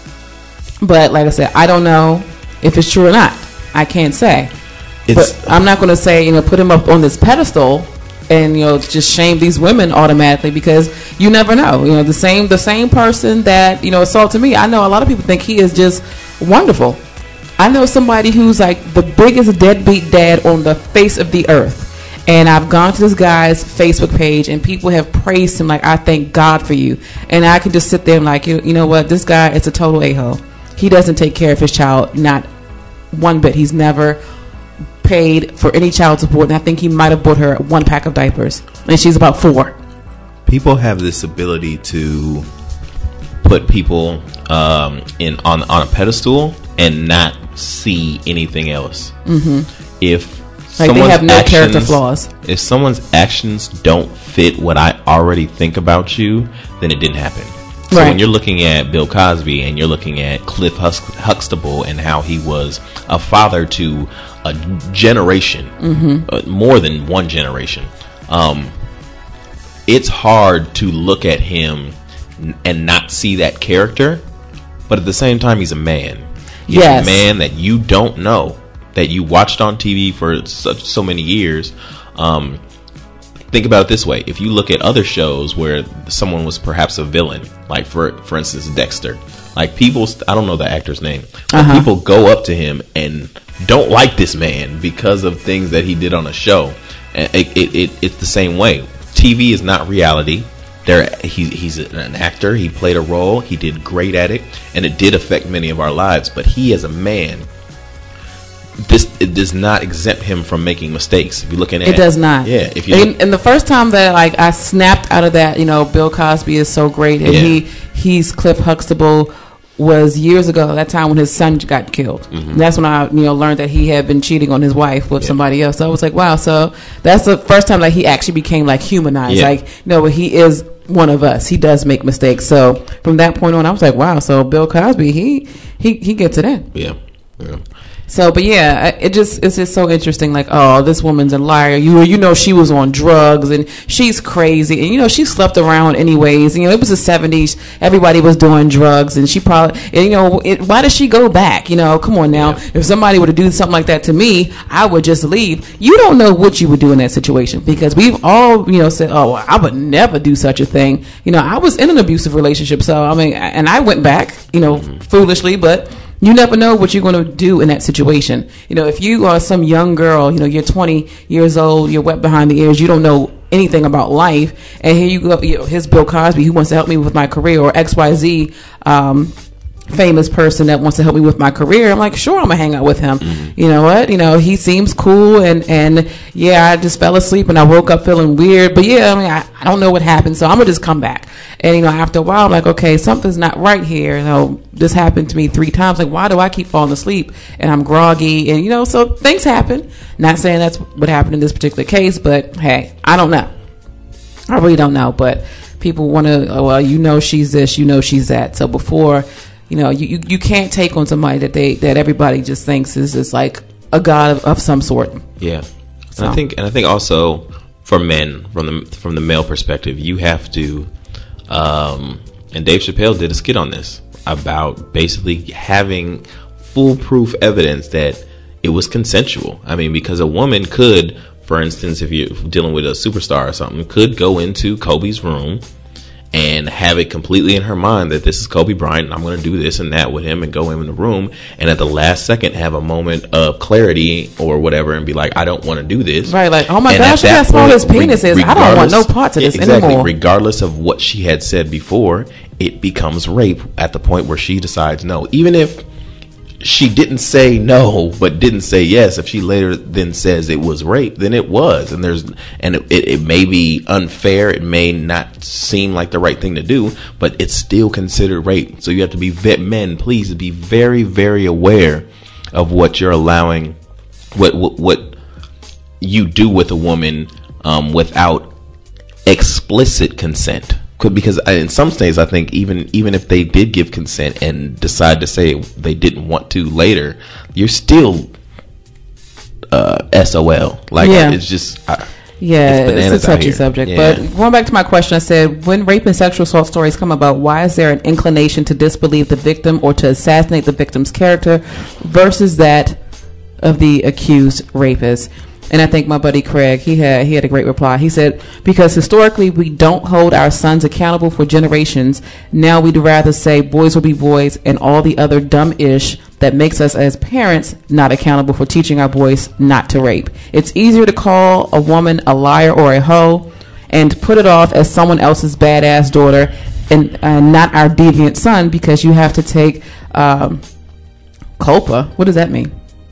But like I said, I don't know if it's true or not. I can't say. It's, but I'm not going to say, you know, put him up on this pedestal and, you know, just shame these women automatically because you never know. You know, the same the same person that, you know, assaulted me, I know a lot of people think he is just wonderful. I know somebody who's like the biggest deadbeat dad on the face of the earth. And I've gone to this guy's Facebook page and people have praised him like, I thank God for you. And I can just sit there and like, you, you know what, this guy is a total a-hole. He doesn't take care of his child, not one bit. He's never paid for any child support, and I think he might have bought her one pack of diapers, and she's about four. People have this ability to put people um, in on on a pedestal and not see anything else. Mm-hmm. If like they have no actions, character flaws. If someone's actions don't fit what I already think about you, then it didn't happen. So right. When you're looking at Bill Cosby and you're looking at Cliff Hux- Huxtable and how he was a father to a generation, mm-hmm. uh, more than one generation, um, it's hard to look at him n- and not see that character. But at the same time, he's a man. He's yes. a man that you don't know, that you watched on T V for such so many years. Um, think about it this way. If you look at other shows where someone was perhaps a villain, like for for instance Dexter, like people, I don't know the actor's name, but uh-huh. people go up to him and don't like this man because of things that he did on a show. And it, it, it, it's the same way. T V is not reality. There, he, he's an actor. He played a role. He did great at it, and it did affect many of our lives. But he, as a man, this it does not exempt him from making mistakes. If you're looking at it, does not. Yeah. If you and, and the first time that like I snapped out of that, you know, Bill Cosby is so great, and yeah. he he's Cliff Huxtable. Was years ago, that time when his son got killed. Mm-hmm. That's when I, you know, learned that he had been cheating on his wife with yeah. somebody else. So I was like, wow. So that's the first time like he actually became like humanized. Yeah. Like, you know, he is one of us. He does make mistakes. So from that point on, I was like, wow. So Bill Cosby, he he he gets it in. Yeah. Yeah. So, but yeah, it just it's just so interesting. Like, oh, this woman's a liar. You you know she was on drugs and she's crazy, and you know she slept around anyways. And, you know it was the seventies. Everybody was doing drugs, and she probably and, you know it, why does she go back? You know, come on now. Yeah. If somebody were to do something like that to me, I would just leave. You don't know what you would do in that situation because we've all you know said, oh, well, I would never do such a thing. You know, I was in an abusive relationship, so I mean, and I went back, you know, mm-hmm. foolishly, but. You never know what you're going to do in that situation. You know, if you are some young girl, you know, you're twenty years old, you're wet behind the ears, you don't know anything about life, and here you go, you know, here's Bill Cosby who wants to help me with my career, or X Y Z um, famous person that wants to help me with my career. I'm like, sure, I'm gonna hang out with him. Mm-hmm. You know what? You know, he seems cool, and and yeah, I just fell asleep and I woke up feeling weird. But yeah, I mean, I, I don't know what happened, so I'm gonna just come back. And you know, after a while, I'm like, okay, something's not right here. You know, this happened to me three times. Like, why do I keep falling asleep and I'm groggy? And you know, so things happen. Not saying that's what happened in this particular case, but hey, I don't know. I really don't know. But people want to, oh, well, you know, she's this, you know, she's that. So before, you know, you, you, you can't take on somebody that they that everybody just thinks is just like a god of, of some sort. Yeah, so. and I think, and I think also for men, from the from the male perspective, you have to. Um, and Dave Chappelle did a skit on this about basically having foolproof evidence that it was consensual. I mean, because a woman could, for instance, if you're dealing with a superstar or something, could go into Kobe's room and have it completely in her mind that this is Kobe Bryant and I'm going to do this and that with him, and go in the room and at the last second have a moment of clarity or whatever and be like, I don't want to do this. Right, like, oh my and gosh, look how small his penis is. I don't want no parts of this exactly, anymore. Regardless of what she had said before, it becomes rape at the point where she decides no. Even if she didn't say no but didn't say yes, if she later then says it was rape, then it was, and there's and it, it, it may be unfair, it may not seem like the right thing to do, but it's still considered rape. So you have to be men please be very very aware of what you're allowing, what what, what you do with a woman um, without explicit consent. Because in some states, I think even even if they did give consent and decide to say they didn't want to later, you're still uh, S O L. Like, yeah. it's just uh, yeah, it's, it's a touchy subject. Yeah. But going back to my question, I said, when rape and sexual assault stories come about, why is there an inclination to disbelieve the victim or to assassinate the victim's character versus that of the accused rapist? And I think my buddy Craig, he had he had a great reply. He said, because historically we don't hold our sons accountable for generations. Now we'd rather say boys will be boys and all the other dumb ish that makes us as parents not accountable for teaching our boys not to rape. It's easier to call a woman a liar or a hoe and put it off as someone else's badass daughter and uh, not our deviant son, because you have to take um, culpa. What does that mean?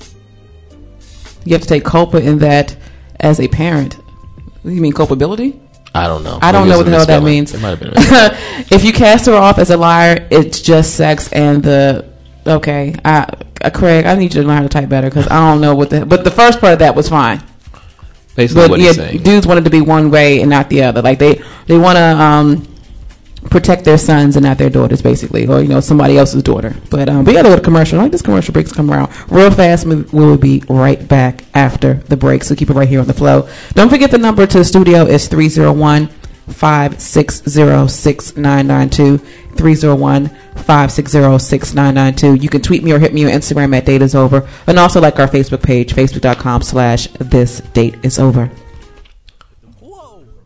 You have to take culpa in that as a parent. You mean culpability? I don't know. I don't Maybe know what the hell that means. It might have been if you cast her off as a liar, it's just sex and the okay. I, uh, Craig, I need you to learn how to type better because I don't know what the. But the first part of that was fine. Basically, but what yeah, he's saying. Dudes wanted to be one way and not the other. Like they they want to um, protect their sons and not their daughters, basically, or you know somebody else's daughter. But um, we got to go to commercial. I like this commercial breaks come around real fast. We will be right back after the break, so keep it right here on the flow. Don't forget the number to the studio is three zero one, five six zero, six nine nine two. three zero one, five six zero, six nine nine two. You can tweet me or hit me on Instagram at Date Is Over, and also like our Facebook page, facebook dot com slash This Date Is Over.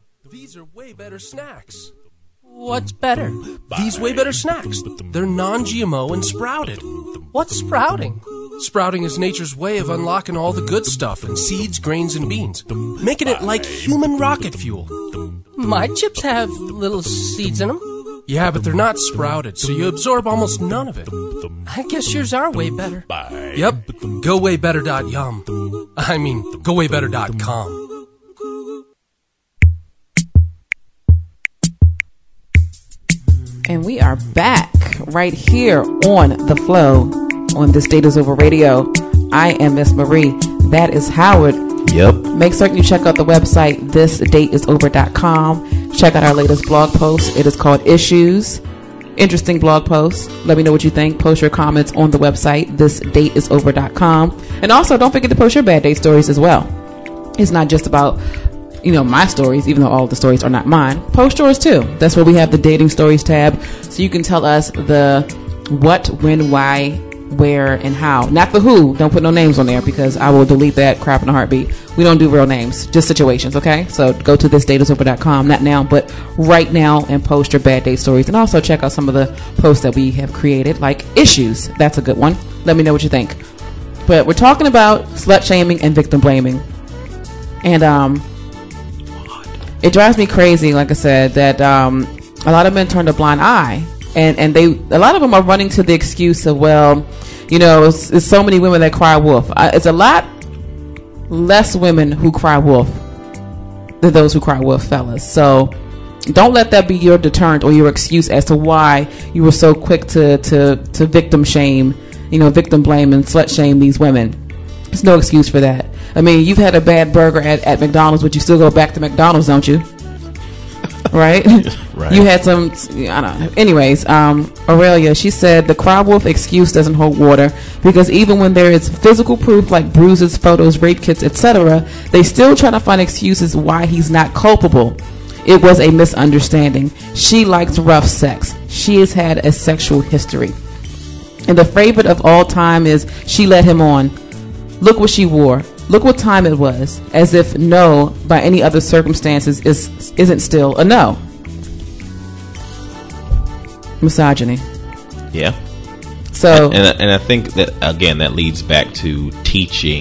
Better snacks. What's better? These Way Better snacks. They're non-G M O and sprouted. What's sprouting? Sprouting is nature's way of unlocking all the good stuff in seeds, grains, and beans, making it like human rocket fuel. My chips have little seeds in them. Yeah, but they're not sprouted, so you absorb almost none of it. I guess yours are way better. Yep, go way better dot yum. I mean, go way better dot com. And we are back right here on The Flow on This Date Is Over Radio. I am Miss Marie. That is Howard. Yep. Make certain you check out the website, this date is over dot com. Check out our latest blog post. It is called Issues. Interesting blog post. Let me know what you think. Post your comments on the website, this date is over dot com. And also, don't forget to post your bad date stories as well. It's not just about, you know, my stories, even though all of the stories are not mine. Post yours too. That's where we have the dating stories tab, so you can tell us the what, when, why, where, and how. Not the who. Don't put no names on there, because I will delete that crap in a heartbeat. We don't do real names, just situations, okay? So go to this date is over dot com, not now, but right now, and post your bad date stories. And also check out some of the posts that we have created, like Issues. That's a good one. Let me know what you think. But we're talking about slut shaming and victim blaming. And, um... it drives me crazy, like I said, that um, a lot of men turn a blind eye, and, and they a lot of them are running to the excuse of, well, you know, it's, it's so many women that cry wolf. I, it's a lot less women who cry wolf than those who cry wolf, fellas. So don't let that be your deterrent or your excuse as to why you were so quick to, to, to victim shame, you know, victim blame and slut shame these women. There's no excuse for that. I mean, you've had a bad burger at, at McDonald's, but you still go back to McDonald's, don't you? Right? Right. You had some, I don't know. Anyways, um, Aurelia, she said the cry wolf excuse doesn't hold water, because even when there is physical proof like bruises, photos, rape kits, et cetera, they still try to find excuses why he's not culpable. It was a misunderstanding. She likes rough sex. She has had a sexual history. And the favorite of all time is she led him on. Look what she wore. Look what time it was. As if no, by any other circumstances, is, isn't still a no. Misogyny. Yeah. So, and, and, and I think that, again, that leads back to teaching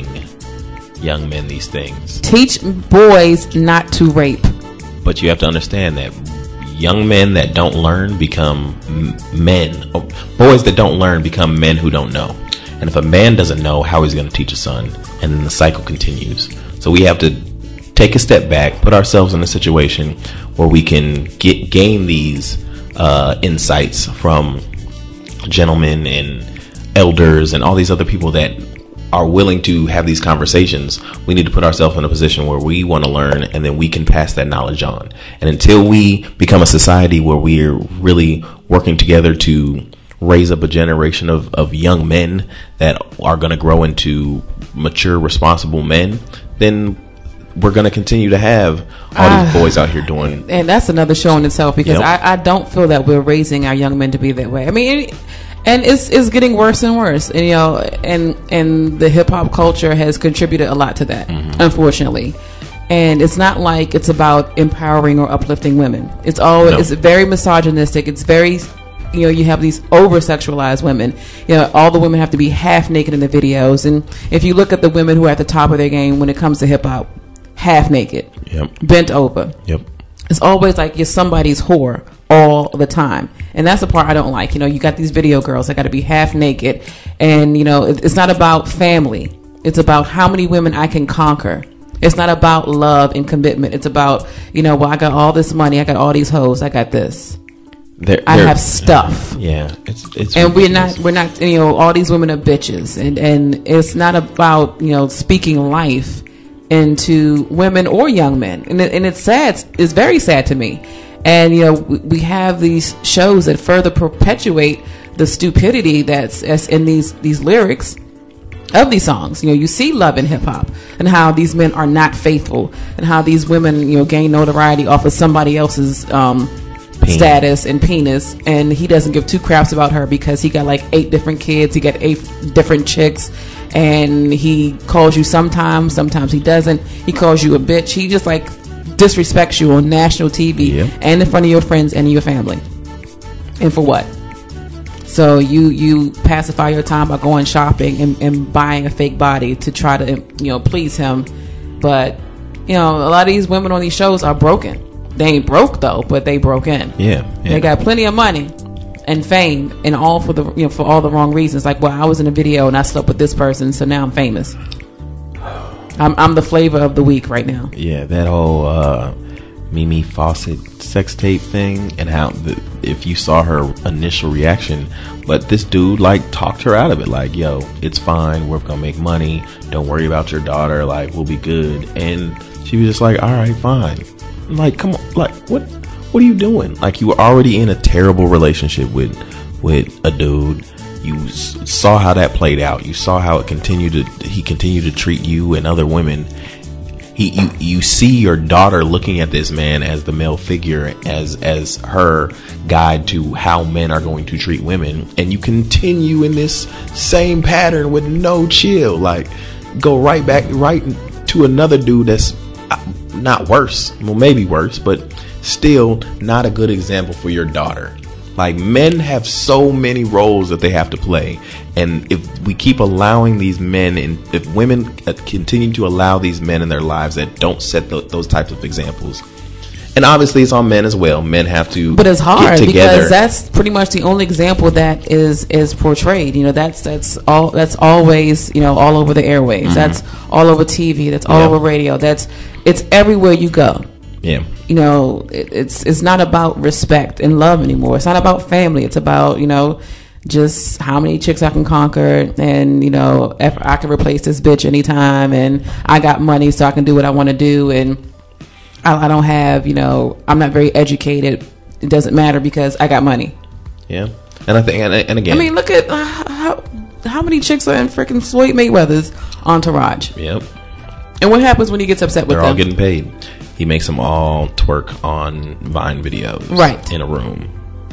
young men these things. Teach boys not to rape. But you have to understand that young men that don't learn become men. Oh, boys that don't learn become men who don't know. And if a man doesn't know, how he's going to teach a son? And then the cycle continues. So we have to take a step back, put ourselves in a situation where we can get gain these uh, insights from gentlemen and elders and all these other people that are willing to have these conversations. We need to put ourselves in a position where we want to learn, and then we can pass that knowledge on. And until we become a society where we're really working together to raise up a generation of, of young men that are going to grow into mature, responsible men, then we're going to continue to have all uh, these boys out here doing. And that's another show in itself, because yep. I, I don't feel that we're raising our young men to be that way. I mean, it, and it's it's getting worse and worse. And, you know, and and the hip hop culture has contributed a lot to that, mm-hmm. unfortunately. And it's not like it's about empowering or uplifting women. It's all no. it's very misogynistic. It's very, you know, you have these over-sexualized women. You know, all the women have to be half naked in the videos. And if you look at the women who are at the top of their game when it comes to hip-hop, half naked, yep. bent over. Yep. It's always like you're somebody's whore all the time. And that's the part I don't like. You know, you got these video girls that got to be half naked. And, you know, it's not about family. It's about how many women I can conquer. It's not about love and commitment. It's about, you know, well, I got all this money. I got all these hoes. I got this. They're, I they're, have stuff. Yeah, it's it's and we're not we're not you know, all these women are bitches, and and it's not about, you know, speaking life into women or young men, and it, and it's sad. It's very sad to me. And, you know, we, we have these shows that further perpetuate the stupidity that's, that's in these these lyrics of these songs. You know, you see love in hip hop, and how these men are not faithful, and how these women, you know, gain notoriety off of somebody else's um status and penis, and he doesn't give two craps about her because he got like eight different kids, he got eight different chicks, and he calls you sometimes, sometimes he doesn't. He calls you a bitch. He just like disrespects you on national T V Yep. and in front of your friends and your family. And for what? So you you pacify your time by going shopping and, and buying a fake body to try to, you know, please him. But, you know, a lot of these women on these shows are broken. They ain't broke though, but they broke in. Yeah, yeah. They got plenty of money and fame, and all for the you know for all the wrong reasons. Like, well, I was in a video and I slept with this person, so now I'm famous. I'm I'm the flavor of the week right now. Yeah, that whole uh, Mimi Fawcett sex tape thing, and how the, if you saw her initial reaction, but this dude like talked her out of it. Like, yo, it's fine. We're gonna make money. Don't worry about your daughter. Like, we'll be good. And she was just like, all right, fine. Like, come on, like, what what are you doing? Like, you were already in a terrible relationship with with a dude. You s- saw how that played out. You saw how it continued to he continued to treat you and other women. He you, you see your daughter looking at this man as the male figure, as as her guide to how men are going to treat women, and you continue in this same pattern with no chill. Like, go right back right to another dude that's not worse, well, maybe worse, but still not a good example for your daughter. Like, men have so many roles that they have to play, and if we keep allowing these men, and if women continue to allow these men in their lives that don't set th- those types of examples, and obviously it's on men as well. Men have to, but it's hard get together. Because that's pretty much the only example that is is portrayed. You know, that's that's all. That's always, you know, all over the airwaves. Mm-hmm. That's all over T V. That's all yeah. over radio. That's it's everywhere you go. Yeah. You know, it, it's it's not about respect and love anymore. It's not about family. It's about, you know, just how many chicks I can conquer, and, you know, if I can replace this bitch anytime, and I got money so I can do what I want to do, and I, I don't have, you know, I'm not very educated. It doesn't matter because I got money. Yeah. And I think, and, and again, I mean, look at uh, how how many chicks are in freaking Floyd Mayweather's entourage. Yep. And what happens when he gets upset with They're them? all getting paid. He makes them all twerk on Vine videos, right, in a room.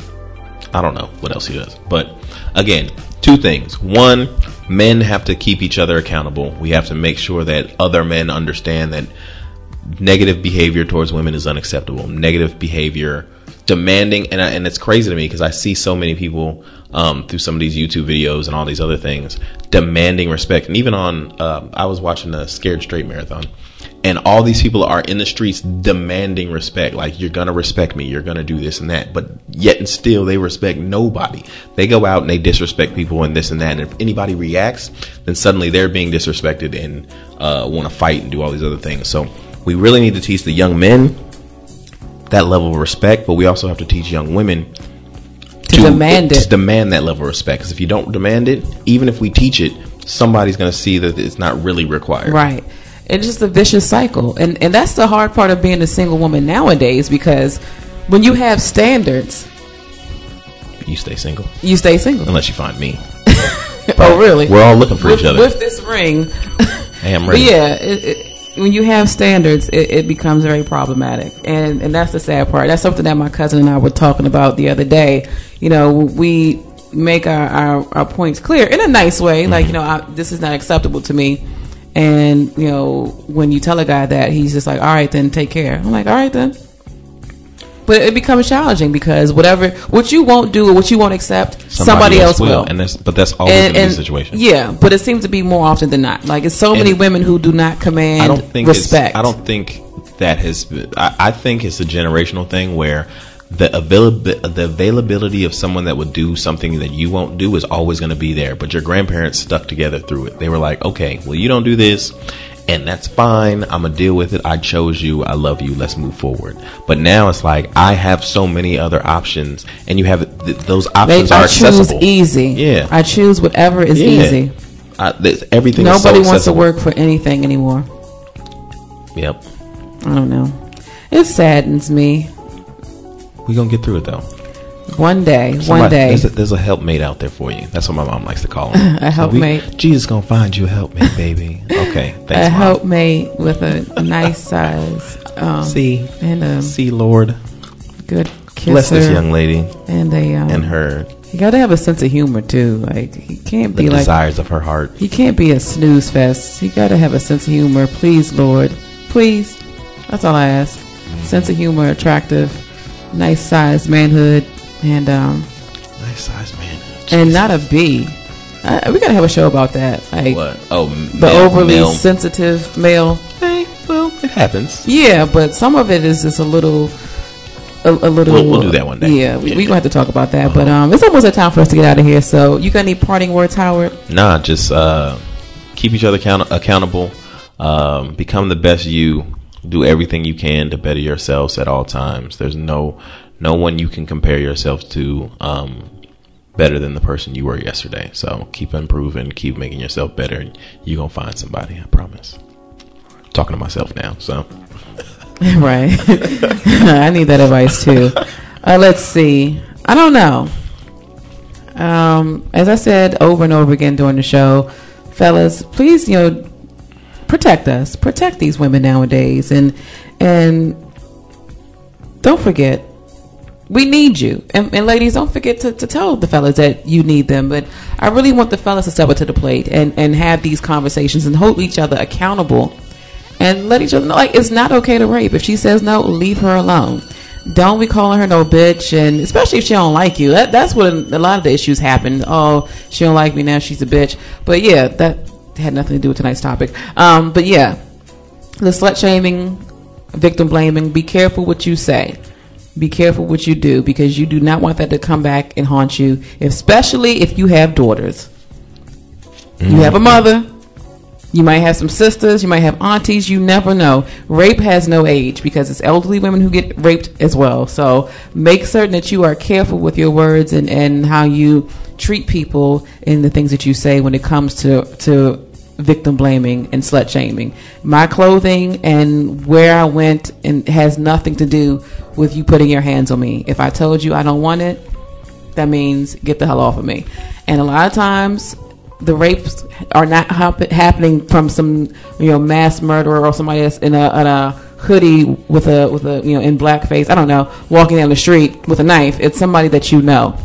I don't know what else he does, but again, two things. One, men have to keep each other accountable. We have to make sure that other men understand that negative behavior towards women is unacceptable. Negative behavior, demanding, and I, and it's crazy to me because I see so many people um, through some of these YouTube videos and all these other things demanding respect. And even on, uh, I was watching the Scared Straight marathon, and all these people are in the streets demanding respect. Like, you're gonna respect me, you're gonna do this and that, but yet and still they respect nobody. They go out and they disrespect people and this and that, and if anybody reacts, then suddenly they're being disrespected and uh, want to fight and do all these other things. So we really need to teach the young men that level of respect, but we also have to teach young women to, to demand it. To demand that level of respect. Because if you don't demand it, even if we teach it, somebody's going to see that it's not really required. Right. It's just a vicious cycle. And and that's the hard part of being a single woman nowadays, because when you have standards, you stay single. You stay single. Unless you find me. Oh, really? We're all looking for with, each other. With this ring. Hey, I'm ready. But yeah, it, it, when you have standards, it, it becomes very problematic. And and that's the sad part. That's something that my cousin and I were talking about the other day. You know, we make our, our, our points clear in a nice way. Mm-hmm. Like, you know, I, this is not acceptable to me. And, you know, when you tell a guy that, he's just like, all right, then take care. I'm like, all right, then. But it becomes challenging because whatever, what you won't do or what you won't accept, somebody, somebody else, else will. will. And that's, but that's always and, going to be the situation. Yeah, but it seems to be more often than not. Like, it's so and many women who do not command I don't think respect. I don't think that has, I, I think it's a generational thing where the availability, the availability of someone that would do something that you won't do is always going to be there. But your grandparents stuck together through it. They were like, okay, well, you don't do this, and that's fine. I'm going to deal with it. I chose you. I love you. Let's move forward. But now it's like, I have so many other options, and you have th- those options they, are I accessible. I choose easy. Yeah. I choose whatever is yeah. easy. I, everything Nobody is so wants to work for anything anymore. Yep. I don't know. It saddens me. We're going to get through it, though. One day. Somebody, one day. There's a, there's a helpmate out there for you. That's what my mom likes to call him. A helpmate. So Jesus going to find you a helpmate, baby. Okay. Thanks, a Mom. helpmate with a nice size. Um, See. And a See, Lord. Good kisser. Bless this young lady. And a um, and her. You got to have a sense of humor, too. Like, he can't be the like. The desires of her heart. He can't be a snooze fest. He got to have a sense of humor. Please, Lord. Please. That's all I ask. sense of humor, attractive, nice size manhood, and um, nice size manhood, and not a B. Uh, we gotta have a show about that. Like what? Oh, the male, overly male. sensitive male. Hey, well, it happens. Yeah, but some of it is just a little. A, a little. We'll, we'll do that one day. Yeah, we, yeah, we yeah. gonna have to talk about that. Uh-huh. But um, it's almost that time for us to get out of here. So, you got any parting words, Howard? Nah, just uh, keep each other count- accountable. Um, become the best you. Do everything you can to better yourselves at all times. There's no no one you can compare yourself to um, better than the person you were yesterday. So keep improving, keep making yourself better, and you're gonna find somebody. I promise. I'm talking to myself now, so. Right. I need that advice too. Uh, let's see. I don't know. Um, as I said over and over again during the show, fellas, please, you know, protect us. Protect these women nowadays, and and don't forget, we need you. And, and ladies, don't forget to, to tell the fellas that you need them. But I really want the fellas to step up to the plate and, and have these conversations and hold each other accountable. And let each other know, like, it's not okay to rape. If she says no, leave her alone. Don't be calling her no bitch, and especially if she don't like you. That, that's when a lot of the issues happen. Oh, she don't like me, now she's a bitch. But yeah, that had nothing to do with tonight's topic. Um, but yeah, the slut shaming, victim blaming, be careful what you say. Be careful what you do, because you do not want that to come back and haunt you, especially if you have daughters. Mm-hmm. You have a mother. You might have some sisters. You might have aunties. You never know. Rape has no age, because it's elderly women who get raped as well. So make certain that you are careful with your words and, and how you treat people in the things that you say when it comes to, to victim blaming and slut shaming. My clothing and where I went and has nothing to do with you putting your hands on me. If I told you I don't want it, that means get the hell off of me. And a lot of times, the rapes are not hap- happening from some, you know, mass murderer or somebody that's in a, in a hoodie with a with a you know in blackface. I don't know, walking down the street with a knife. It's somebody that you know.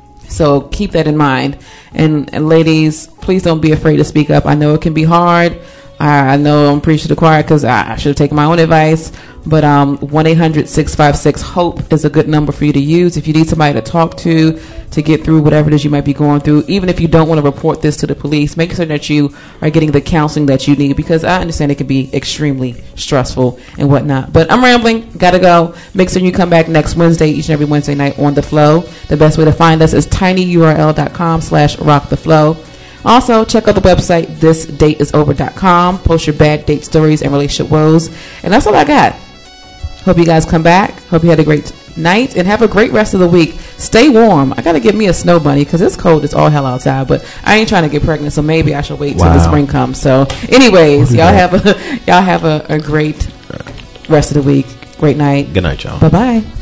So keep that in mind. And, and ladies, please don't be afraid to speak up. I know it can be hard. I, I know I'm preaching to the choir because I, I should have taken my own advice. But um, one eight hundred six five six HOPE is a good number for you to use if you need somebody to talk to, to get through whatever it is you might be going through. Even if you don't want to report this to the police, make sure that you are getting the counseling that you need, because I understand it can be extremely stressful and whatnot. But I'm rambling. Gotta go. Make sure you come back next Wednesday, each and every Wednesday night on The Flow. The best way to find us is tinyurl.com slash rock the flow. Also, check out the website, this date is over dot com. Post your bad date stories and relationship woes. And that's all I got. Hope you guys come back. Hope you had a great night and have a great rest of the week. Stay warm. I got to get me a snow bunny because it's cold. It's all hell outside, but I ain't trying to get pregnant, so maybe I should wait till wow. the spring comes. So anyways, y'all have a y'all have a, a great rest of the week. Great night. Good night, y'all. Bye-bye.